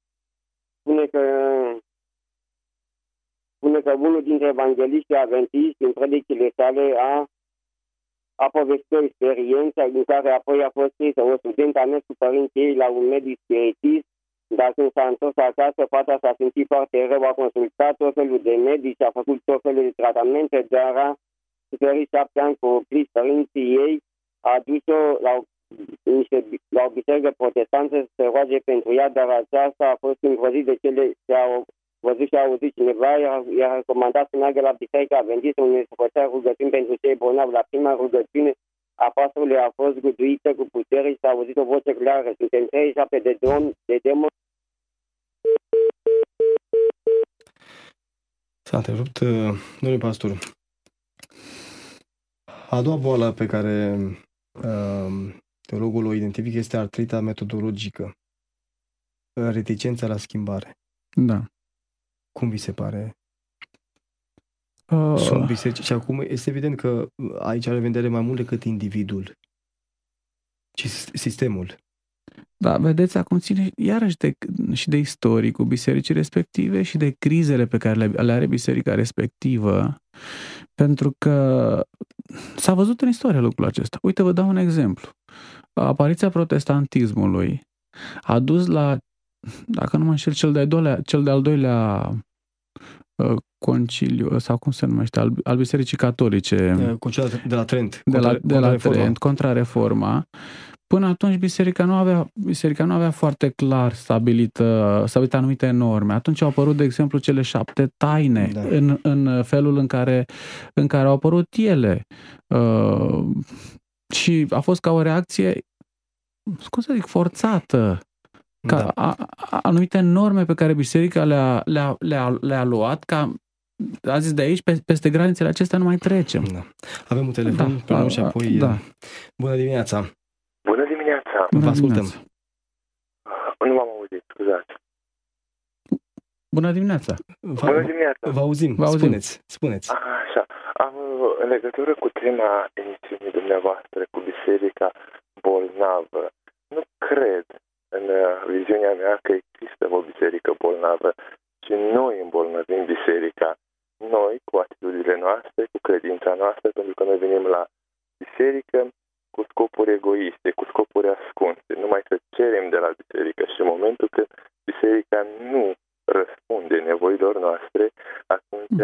Spune că unul dintre evangeliștii adventiști, în predicile sale, a povestit o experiență în care apoi a fost scrisă. O studentă a mers cu părinții ei la un medic spiritist, dar când s-a întors acasă, fata s-a simțit foarte rău, a consultat tot felul de medici, a făcut tot felul de tratamente, dar a suferit 7 ani cu părinții ei, a dus-o la o biserică protestantă să se roage pentru ea, dar aceasta a fost îngrozit de cele ce au văzut și auzit cineva, i-a recomandat să meargă la biserica adventistă unde se făcea rugăciuni pentru cei bolnavi. La prima rugăciune a pastorului a fost zguduită cu putere și s-a auzit o voce clară. Suntem 37 de demoni. S-a întrerupt, domnule pastor. A doua boală pe care teologul o identifică este artrita metodologică, reticența la schimbare. Da. Cum vi se pare? Sunt biserici și acum este evident că aici are vedere mai mult decât individul, ci sistemul. Da, vedeți, acum ține iarăși și de istoricul bisericii respective și de crizele pe care le are biserica respectivă, pentru că s-a văzut în istorie lucrul acesta. Uite, vă dau un exemplu. Apariția protestantismului a dus la, dacă nu mă înșel, cel de-al doilea conciliu, sau cum se numește, al Bisericii Catolice. Conciliul de la Trent. De la Trent, contra Reforma. Până atunci biserica nu avea foarte clar stabilită anumite norme. Atunci au apărut, de exemplu, cele 7 taine în felul în care au apărut ele. Și a fost ca o reacție, cum să zic, forțată. Ca anumite norme pe care biserica le-a luat, ca a zis de aici, peste granițele acestea nu mai trecem. Da. Avem un telefon și apoi... Bună dimineața! Bună dimineața! Vă ascultăm! Nu m-am auzit, scuzați. Bună dimineața! Bună dimineața! Vă auzim. Spuneți. Așa. Am în legătură cu tema inițială emisiunii dumneavoastră cu biserica bolnavă. Nu cred în viziunea mea că există o biserică bolnavă, ci noi îmbolnăvim biserica. Noi, cu atitudinile noastre, cu credința noastră, pentru că noi venim la biserică cu scopuri egoiste, cu scopuri ascunse. Numai să cerem de la biserică și în momentul când biserica nu răspunde nevoilor noastre, atunci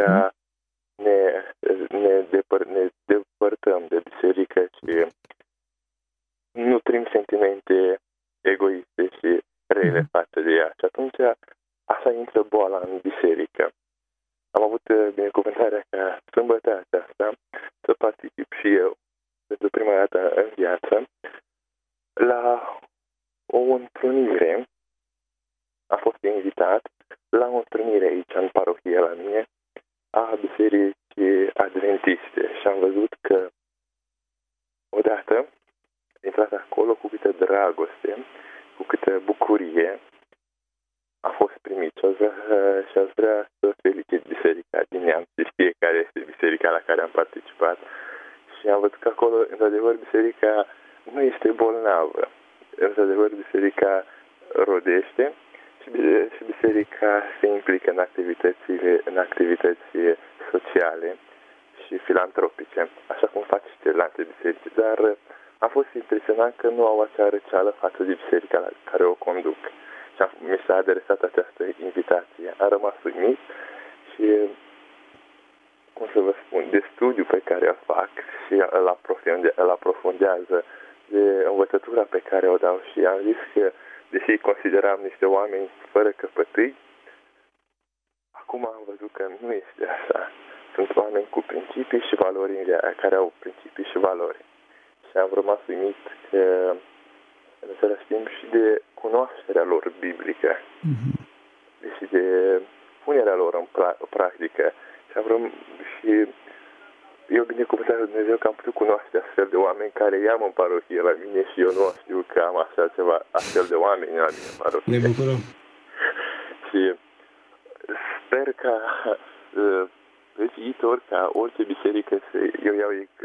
ne depărtăm de biserică și nutrim sentimente egoiste și rele față de ea. Și atunci așa intră boala în biserică. Am avut binecuvântarea ca sâmbătă aceasta să particip și eu pentru prima dată în viață la o întrunire. Am fost invitat la o întrunire aici în parohie la mine a bisericii adventiste și am văzut că odată intrat acolo cu câtă dragoste, cu câtă bucurie a fost primit și aș vrea să felicit biserica din Neamț și știe care este biserica la care am participat și am văzut că acolo, într-adevăr, biserica nu este bolnavă. Într-adevăr, biserica rodește și biserica se implică în activități sociale și filantropice, așa cum fac și celelalte biserici. Dar am fost impresionat că nu au acea răceală față de biserica la care o conduc. Și mi s-a adresat această invitație. Am rămas uimit și, cum să vă spun, de studiu pe care o fac și îl aprofundează, de învățătura pe care o dau și am zis că, deși îi consideram niște oameni fără căpătâi, acum am văzut că nu este așa. Sunt oameni cu principii și valori în viață, care au principii și valori. Și am rămas uimit că, în același timp, și de cunoașterea lor biblică și de punerea lor în practică. Și eu binecuvântare de Dumnezeu că am putut cunoaște astfel de oameni care i-am în parohie la mine și eu nu știu că am astfel de oameni la mine în parohie. Ne bucurăm. Și sper că pe viitor, ca orice biserică, eu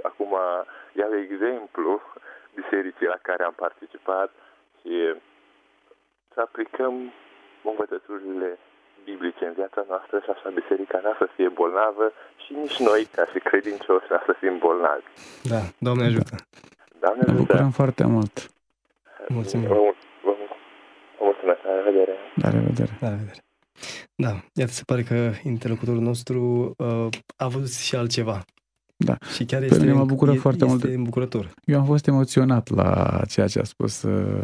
iau exemplu bisericii la care am participat și să aplicăm învățăturile biblice în viața noastră și așa biserica n-a să fie bolnavă și nici noi, ca și credincioși, n-a să fim bolnavi. Da, Doamne ajută! Doamne ajută! Ne bucurăm foarte mult! Mulțumim! Vă mulțumesc! La revedere! La revedere! La revedere! Da, iată, se pare că interlocutorul nostru a văzut și altceva. Da. Și chiar Pe mine mă bucură foarte mult. Îmbucurător. Eu am fost emoționat la ceea ce a spus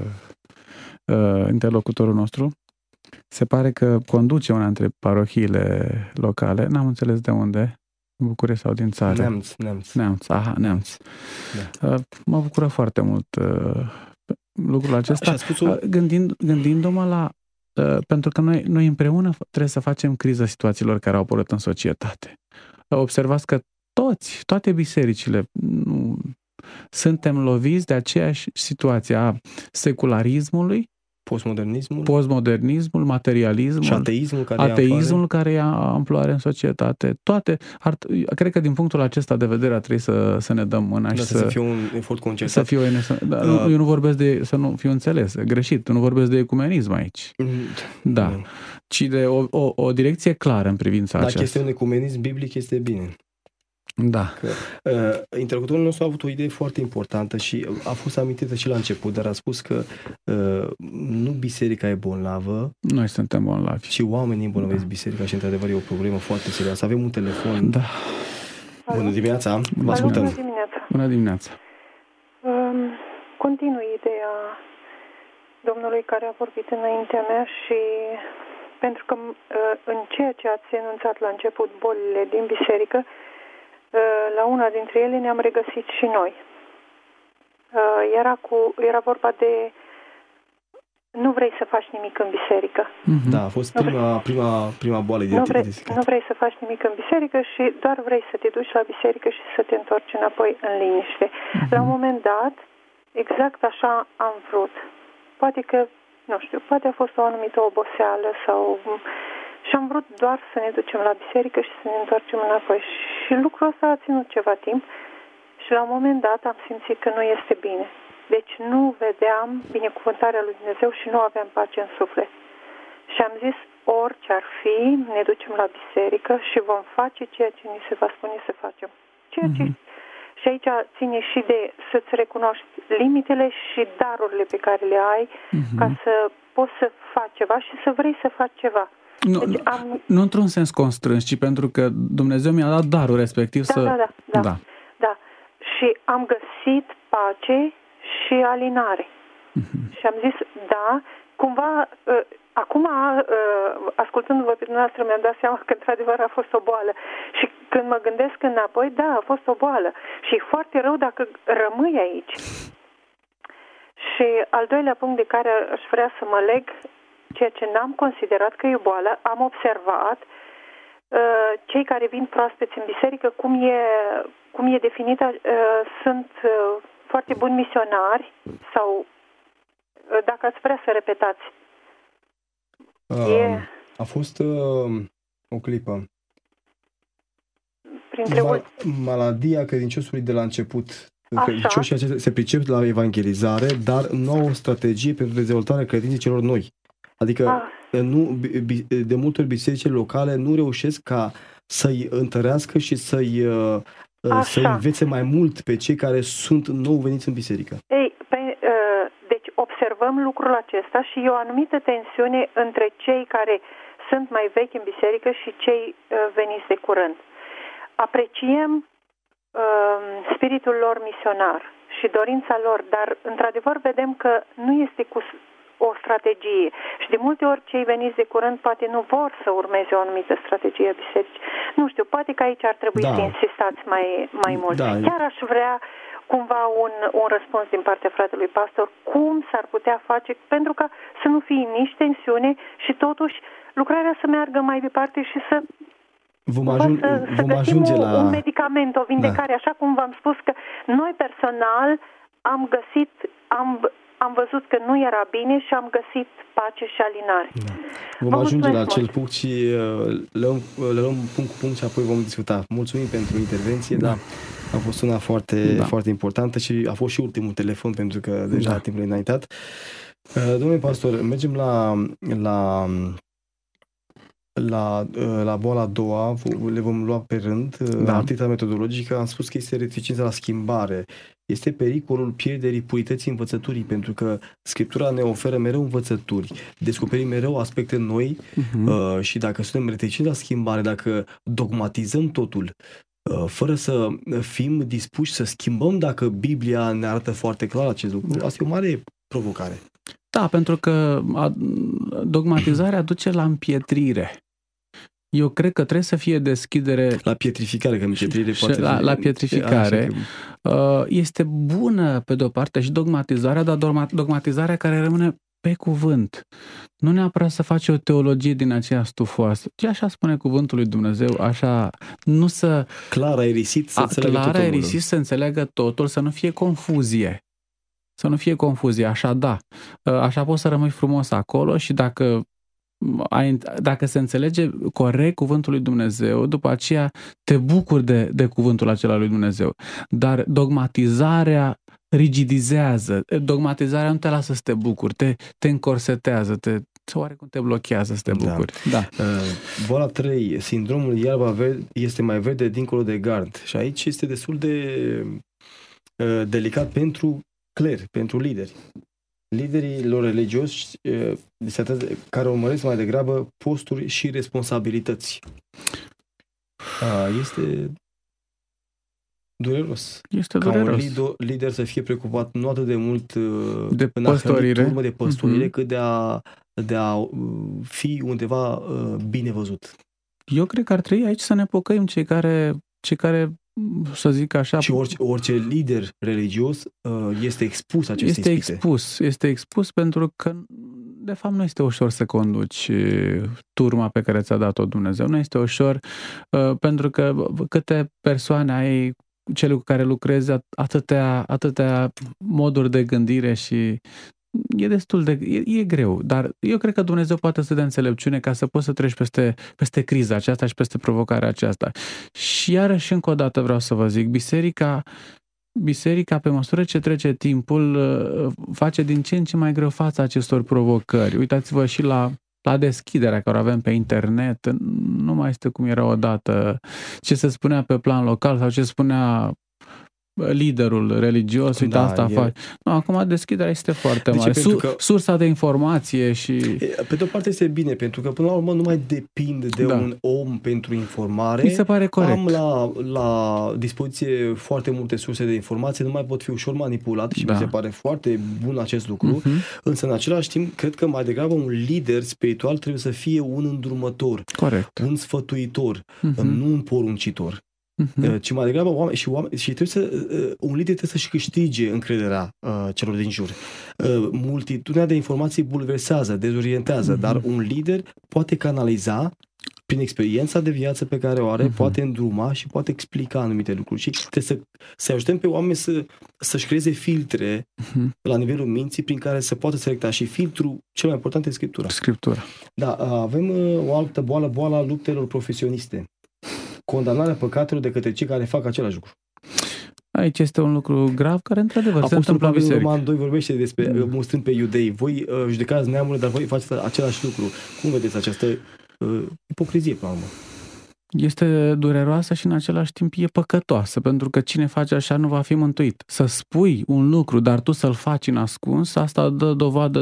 interlocutorul nostru. Se pare că conduce una dintre parohiile locale. N-am înțeles de unde. În București sau din țară? Neamț. Aha, Neamț. Da. Mă bucură foarte mult lucrul acesta. Gândindu-mă la pentru că noi împreună trebuie să facem criza situațiilor care au apărut în societate. Observați că toate bisericile suntem loviți de aceeași situație a secularismul, postmodernismul, materialismul și ateismul care ia amploare în societate. Cred că din punctul acesta de vedere trebuie să ne dăm mâna și să fie un efort concertat. Eu nu vorbesc să nu fiu înțeles, greșit, nu vorbesc de ecumenism aici. Da. Ci de o direcție clară în privința aceasta. Dacă este un ecumenism biblic, este bine. Da. Interlocutorul nostru a avut o idee foarte importantă și a fost amintită și la început, dar a spus că nu biserica e bolnavă. Noi suntem bolnavi. Și oamenii îmbolnăvesc biserica și într-adevăr e o problemă foarte serioasă. Avem un telefon. Da. Bună dimineața. Vă ascultăm. Bună dimineața. Bună dimineața. Continui ideea domnului care a vorbit înaintea mea și pentru că în ceea ce ați enunțat la început, bolile din biserică, la una dintre ele ne-am regăsit și noi. Era vorba de nu vrei să faci nimic în biserică. Da, a fost prima boală identificată. Nu vrei să faci nimic în biserică și doar vrei să te duci la biserică și să te întorci înapoi în liniște. La un moment dat, exact așa am vrut. Poate că, nu știu, poate a fost o anumită oboseală sau... Și am vrut doar să ne ducem la biserică și să ne întoarcem înapoi. Și lucrul ăsta a ținut ceva timp Și la un moment dat am simțit că nu este bine. Deci nu vedeam binecuvântarea lui Dumnezeu și nu aveam pace în suflet. Și am zis, orice ar fi, ne ducem la biserică și vom face ceea ce ni se va spune să facem. Și aici ține și de să-ți recunoști limitele și darurile pe care le ai ca să poți să faci ceva și să vrei să faci ceva. Nu într-un sens constrâns, ci pentru că Dumnezeu mi-a dat darul respectiv Da. Și am găsit pace și alinare. Și am zis, da, cumva, acum, ascultându-vă pe dumneavoastră, mi-am dat seama că într-adevăr a fost o boală. Și când mă gândesc înapoi, da, a fost o boală. Și e foarte rău dacă rămâi aici. Și al doilea punct de care aș vrea să mă leg, ceea ce n-am considerat că e o boală, am observat cei care vin proaspeți în biserică, cum e definită, sunt foarte buni misionari sau, dacă ați vrea să repetați. A fost o clipă. Maladia credinciosului de la început. Credincioșii se pricep la evangelizare, dar nu au o strategie pentru dezvoltarea credinței celor noi. Adică de multe ori bisericile locale nu reușesc ca să-i întărească și să-i învețe mai mult pe cei care sunt nou veniți în biserică. Deci observăm lucrul acesta și e o anumită tensiune între cei care sunt mai vechi în biserică și cei veniți de curând. Apreciem spiritul lor misionar și dorința lor, dar într-adevăr vedem că nu este cu o strategie. Și de multe ori cei veniți de curând poate nu vor să urmeze o anumită strategie a bisericii. Nu știu, poate că aici ar trebui să insistați mai mult. Chiar aș vrea cumva un răspuns din partea fratelui pastor, cum s-ar putea face, pentru că să nu fie nici tensiune și totuși lucrarea să meargă mai departe și să găsim un medicament, o vindecare, așa cum v-am spus că noi personal am văzut că nu era bine și am găsit pace și alinare. Vom ajunge la acel punct și le luăm punct cu punct și apoi vom discuta. Mulțumim pentru intervenție, a fost una foarte importantă și a fost și ultimul telefon pentru că deja timpul e înaintat. Domnule pastor, mergem la boala a doua, le vom lua pe rând. Artita metodologică, am spus că este reticența la schimbare. Este pericolul pierderii purității învățăturii, pentru că Scriptura ne oferă mereu învățături, descoperim mereu aspecte noi și dacă suntem reticenți la schimbare, dacă dogmatizăm totul, fără să fim dispuși să schimbăm dacă Biblia ne arată foarte clar acest lucru, asta e o mare provocare. Da, pentru că dogmatizarea duce la împietrire. Eu cred că trebuie să fie deschidere... La pietrificare, că împietrire poate... La pietrificare este bună pe de-o parte și dogmatizarea, dar dogmatizarea care rămâne pe cuvânt. Nu neapărat să faci o teologie din aceea stufoasă. Ce așa spune cuvântul lui Dumnezeu, așa, nu să... Clar aerisit să înțeleagă totul. Clar aerisit să înțeleagă totul, să nu fie confuzie. Să nu fie confuzie, așa poți să rămâi frumos acolo și dacă se înțelege corect cuvântul lui Dumnezeu, după aceea te bucuri de cuvântul acela lui Dumnezeu. Dar dogmatizarea rigidizează, dogmatizarea nu te lasă să te bucuri, te încorsetează, oarecum te blochează să te bucuri. Boala 3, sindromul iarba verde este mai verde dincolo de gard. Și aici este destul de delicat pentru cler, pentru lideri. Liderilor religioși care urmăresc mai degrabă posturi și responsabilități. Este dureros. Ca un lider să fie preocupat nu atât de mult de păstorire, cât de a fi undeva bine văzut. Eu cred că ar trebui aici să ne pocăim cei care să zic așa... Și orice lider religios este expus acestei ispite. Este expus pentru că, de fapt, nu este ușor să conduci turma pe care ți-a dat-o Dumnezeu. Nu este ușor pentru că câte persoane ai, cele cu care lucrezi, atâtea moduri de gândire și e destul de... E greu, dar eu cred că Dumnezeu poate să dea înțelepciune ca să poți să treci peste criza aceasta și peste provocarea aceasta. Și iarăși încă o dată vreau să vă zic, biserica biserica, pe măsură ce trece timpul, face din ce în ce mai greu fața acestor provocări. Uitați-vă și la deschiderea care o avem pe internet, nu mai este cum era odată, ce se spunea pe plan local sau ce spunea liderul religios, uite, asta face. Nu, acum deschiderea este foarte mare. Sursa de informație și... Pe de-o parte este bine, pentru că până la urmă nu mai depind de un om pentru informare. Mi se pare corect. Am la dispoziție foarte multe surse de informație, nu mai pot fi ușor manipulat și mi se pare foarte bun acest lucru. Însă în același timp, cred că mai degrabă un lider spiritual trebuie să fie un îndrumător. Corect. Un sfătuitor, nu un poruncitor. Ci mai degrabă și trebuie un lider trebuie să-și câștige încrederea celor din jur. Multitudinea de informații bulversează, dezorientează, dar un lider poate canaliza prin experiența de viață pe care o are, poate îndruma și poate explica anumite lucruri. Și trebuie să ajutăm pe oameni să-și creeze filtre la nivelul minții prin care se poate selecta. Și filtrul cel mai important e Scriptura. Da, avem o altă boală, boala luptelor profesioniste. Condamnarea păcatelor de către cei care fac același lucru. Aici este un lucru grav care într-adevăr se întâmplă în biserică. Roman 2 vorbește despre mustrând pe iudei. Voi judecați neamurile, dar voi faceți același lucru. Cum vedeți această ipocrizie, până la urmă? Este dureroasă și în același timp e păcătoasă, pentru că cine face așa nu va fi mântuit. Să spui un lucru, dar tu să-l faci în ascuns, asta dă dovadă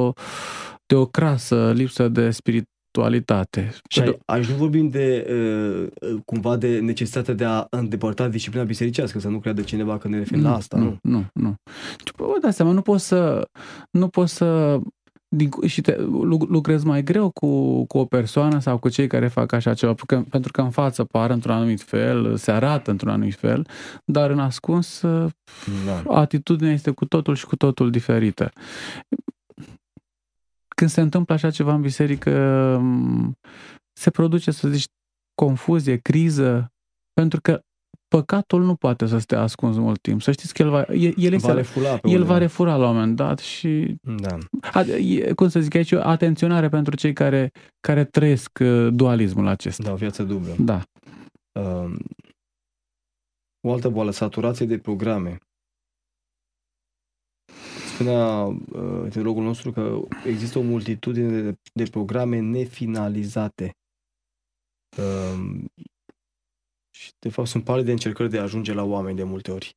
de o crasă lipsă de spiritualitate. Și aici nu vorbim de cumva de necesitatea de a îndepărta disciplina bisericească, să nu creadă cineva că ne referim la asta. Nu. Vă dați seama, nu poți să și lucrezi mai greu cu o persoană sau cu cei care fac așa ceva, pentru că în față par într-un anumit fel, se arată într-un anumit fel, dar în ascuns atitudinea este cu totul și cu totul diferită. Când se întâmplă așa ceva în biserică, se produce, să zici, confuzie, criză, pentru că păcatul nu poate să stea ascuns mult timp. Să știți că el va refula la un moment dat și... cum să zic aici, o atenționare pentru cei care trăiesc dualismul acesta. Da, o viață dublă. Da. O altă boală, saturație de programe. Spunea teologul nostru că există o multitudine de programe nefinalizate. Și de fapt sunt pare de încercări de a ajunge la oameni de multe ori.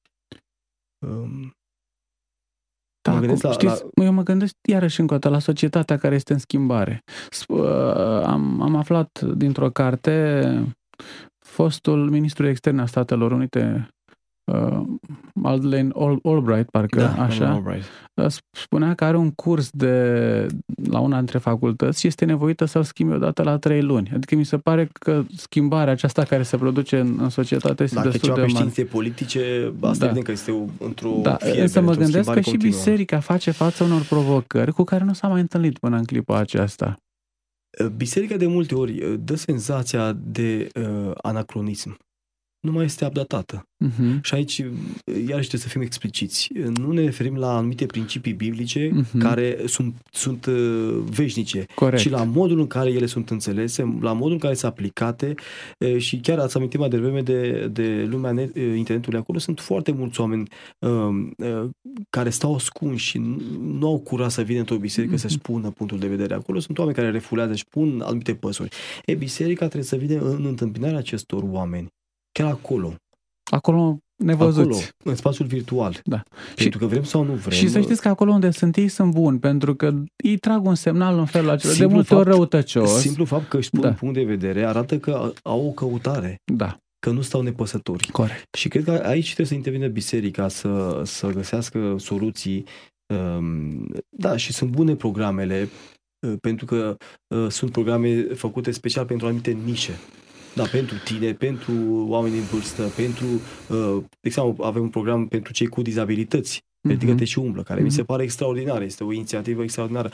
Eu mă gândesc iarăși încă o dată la societatea care este în schimbare. Am aflat dintr-o carte, fostul ministru extern al Statelor Unite, Madeleine Albright, parcă, așa, spunea că are un curs la una dintre facultăți și este nevoită să-l schimbe odată la 3 luni. Adică mi se pare că schimbarea aceasta care se produce în societate este destul de mare. Dacă științe politice, asta evident că este într-o fierbere, însă mă gândesc că și biserica face față unor provocări cu care nu s-a mai întâlnit până în clipa aceasta. Biserica de multe ori dă senzația de anacronism. Nu mai este updatată. Și aici, iarăși trebuie să fim expliciți. Nu ne referim la anumite principii biblice care sunt veșnice, ci la modul în care ele sunt înțelese, la modul în care sunt aplicate și chiar ați amintit mai devreme de lumea internetului. Acolo sunt foarte mulți oameni care stau ascunși și nu au curaj să vină într-o biserică să spună punctul de vedere. Acolo sunt oameni care refulează și pun anumite păsuri. Biserica trebuie să vină în întâmpinarea acestor oameni. Chiar acolo nevăzuți. Acolo, în spațiul virtual. Da. Pentru că vrem sau nu vrem. Și să știți că acolo unde sunt ei sunt buni, pentru că ei trag un semnal în felul acela, de multe ori răutăcios. Simplu fapt că își spun un punct de vedere arată că au o căutare. Da. Că nu stau nepăsători. Corect. Și cred că aici trebuie să intervine biserica să găsească soluții. Și sunt bune programele, pentru că sunt programe făcute special pentru anumite nișe. Da, pentru tine, pentru oameni în vârstă, pentru, de exemplu, avem un program pentru cei cu dizabilități, Ridică-te și umblă, care mi se pare extraordinară, este o inițiativă extraordinară.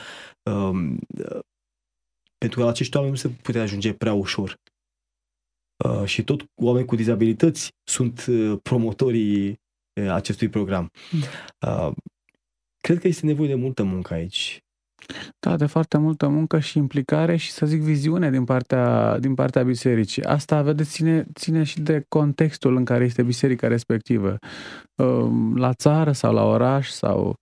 Pentru că la acești oameni nu se putea ajunge prea ușor. Și tot oameni cu dizabilități sunt promotorii acestui program. Cred că este nevoie de multă muncă aici. Da, de foarte multă muncă și implicare și, să zic, viziune din partea bisericii. Asta, vedeți, ține și de contextul în care este biserica respectivă. La țară sau la oraș sau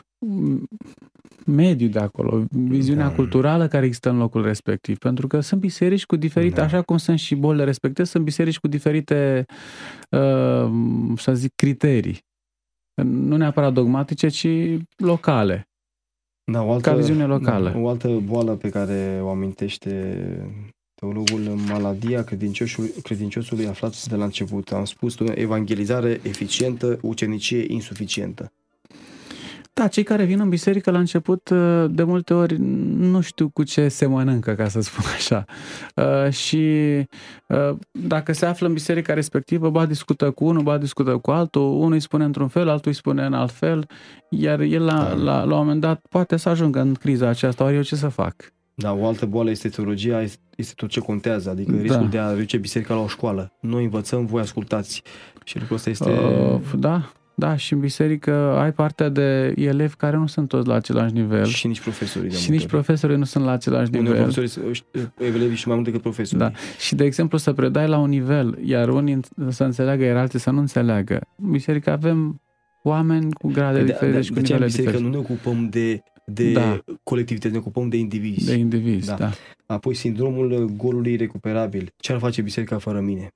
mediul de acolo, viziunea culturală care există în locul respectiv. Pentru că sunt biserici cu diferite, așa cum sunt și bolile respective, sunt biserici cu diferite, să zic, criterii. Nu neapărat dogmatice, ci locale. Da, ca viziune locală. O altă boală pe care o amintește teologul, maladia credinciosului aflat de la început. Am spus, evangelizare eficientă, ucenicie insuficientă. Da, cei care vin în biserică la început, de multe ori nu știu cu ce se mănâncă, ca să spun așa. Și dacă se află în biserica respectivă, ba discută cu unul, ba discută cu altul, unul îi spune într-un fel, altul îi spune în alt fel, iar el la un moment dat poate să ajungă în criza aceasta, ori eu ce să fac? Da, o altă boală este teologia, este tot ce contează, adică riscul de a reduce biserica la o școală. Noi învățăm, voi ascultați. Și lucrul ăsta este... Da, și în biserică ai parte de elevi care nu sunt toți la același nivel. Și nici profesorii. Și nici profesorii nu sunt la același nivel. Elevii și mai mult decât profesorii. Da. Și, de exemplu, să predai la un nivel, iar unii să înțeleagă, iar alții să nu înțeleagă. În biserică avem oameni cu grade diferite și cu nivele diferite. Că nu ne ocupăm de colectivitate, ne ocupăm de indivizi. De indivizi, da. Apoi, sindromul golului irecuperabil. Ce ar face biserica fără mine?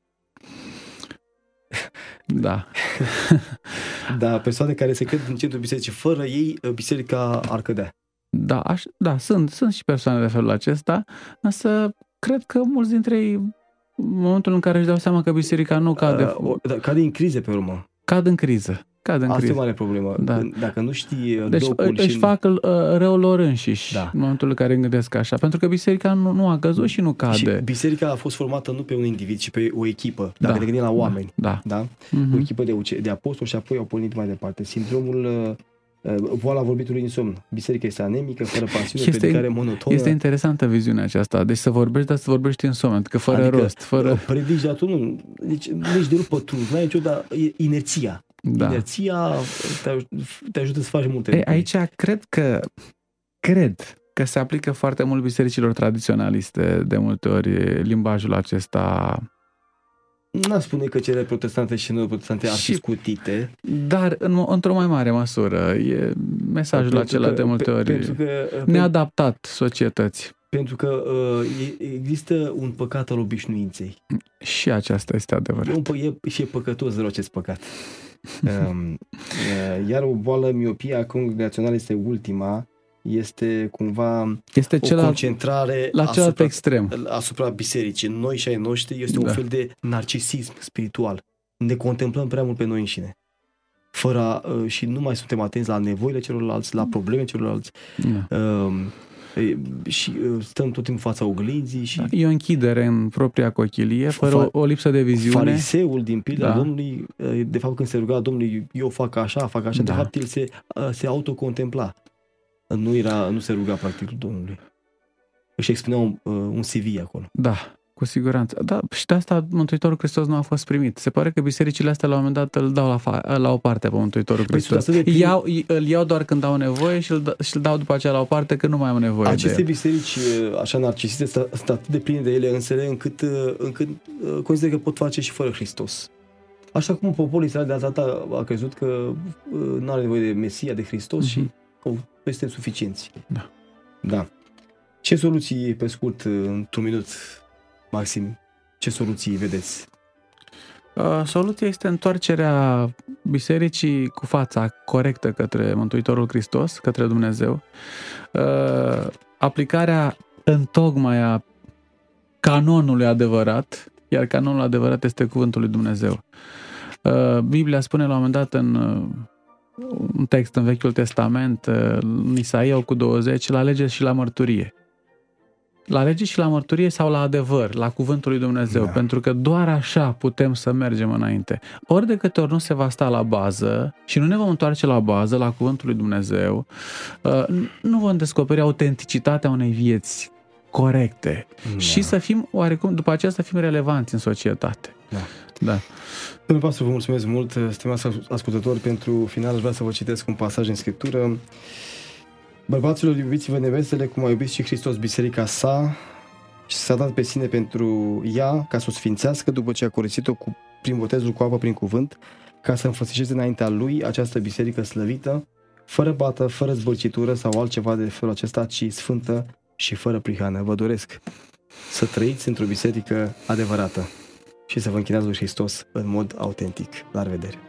Da. Da, persoane care se cred în centrul bisericii, fără ei, biserica ar cădea. Da, sunt și persoane de felul acesta, însă cred că mulți dintre ei, în momentul în care își dau seama că biserica nu cade... Cade în crize pe urmă. Cad în criză. Asta e o mare problemă. Da. Dacă nu știi locul își fac răul lor înșiși în momentul în care îmi gândesc așa. Pentru că biserica nu a căzut și nu cade. Și biserica a fost formată nu pe un individ, ci pe o echipă. Dacă ne gândim la oameni. Da? O echipă de apostoli și apoi au pornit mai departe. Sindromul boala vorbitului în somn. Biserica este anemică, fără pasiune, predicare monotonă. Este interesantă viziunea aceasta. Deci să vorbești, dar să vorbești în somn. Adică fără rost. Predici, dar tu nu. Deci de rup pătrunzi. N-ai nicio, dar inerția. Da. Inerția te ajută să faci multe. Aici cred că se aplică foarte mult bisericilor tradiționaliste de multe ori limbajul acesta. N-aș spune că cele protestante și neoprotestante ar fi scutite. Dar într-o mai mare măsură e mesajul acela de multe ori neadaptat societății. Pentru că există un păcat al obișnuinței. Și aceasta este adevărat. Și e păcătos rău acest păcat. Iar o boală, miopia congregațională, este ultima. Este cumva o concentrare la celălalt extrem asupra bisericii. Noi și ai noștri este un fel de narcisism spiritual. Ne contemplăm prea mult pe noi înșine. Și nu mai suntem atenți la nevoile celorlalți, la probleme celorlalți. Și stăm tot în fața oglinzii și... E o închidere în propria cochilie, fără o lipsă de viziune. Fariseul din pilda Domnului, de fapt când se ruga Domnului, eu fac așa, de fapt el se autocontempla. Nu se ruga practic Domnului. Își expunea un CV acolo. Da, cu siguranță. Da, și de asta Mântuitorul Hristos nu a fost primit. Se pare că bisericile astea la un moment dat îl dau la o parte pe Mântuitorul Hristos. Îl iau doar când au nevoie și îl dau după aceea la o parte când nu mai au nevoie. Aceste biserici așa narcisiste sunt atât de pline de ele însele încât consider că pot face și fără Hristos. Așa cum poporul Israel de data a crezut că nu are nevoie de Mesia, de Hristos și este suficienți. Da. Ce soluții, pe scurt, într-un minut, Maxim, ce soluții vedeți? Soluția este întoarcerea bisericii cu fața corectă către Mântuitorul Hristos, către Dumnezeu, aplicarea întocmai a canonului adevărat, iar canonul adevărat este cuvântul lui Dumnezeu. Biblia spune la un moment dat în un text în Vechiul Testament, în Isaia 8:20, la lege și la mărturie. La lege și la mărturie sau la adevăr, la cuvântul lui Dumnezeu, pentru că doar așa putem să mergem înainte. Ori de câte ori nu se va sta la bază și nu ne vom întoarce la bază, la cuvântul lui Dumnezeu, nu vom descoperi autenticitatea unei vieți corecte și să fim, oarecum, după aceea să fim relevanți în societate. Da. Domnul pastor, vă mulțumesc mult, stimați ascultători. Pentru final vreau să vă citesc un pasaj în Scriptură. Bărbaților, iubiți-vă nevestele cum a iubit și Hristos biserica sa și s-a dat pe sine pentru ea ca să o sfințească după ce a curățit-o prin botezul cu apă prin cuvânt, ca să înfățișeze înaintea lui această biserică slăvită, fără bată, fără zbârcitură sau altceva de felul acesta, ci sfântă și fără prihană. Vă doresc să trăiți într-o biserică adevărată și să vă închinați lui Hristos în mod autentic. La revedere!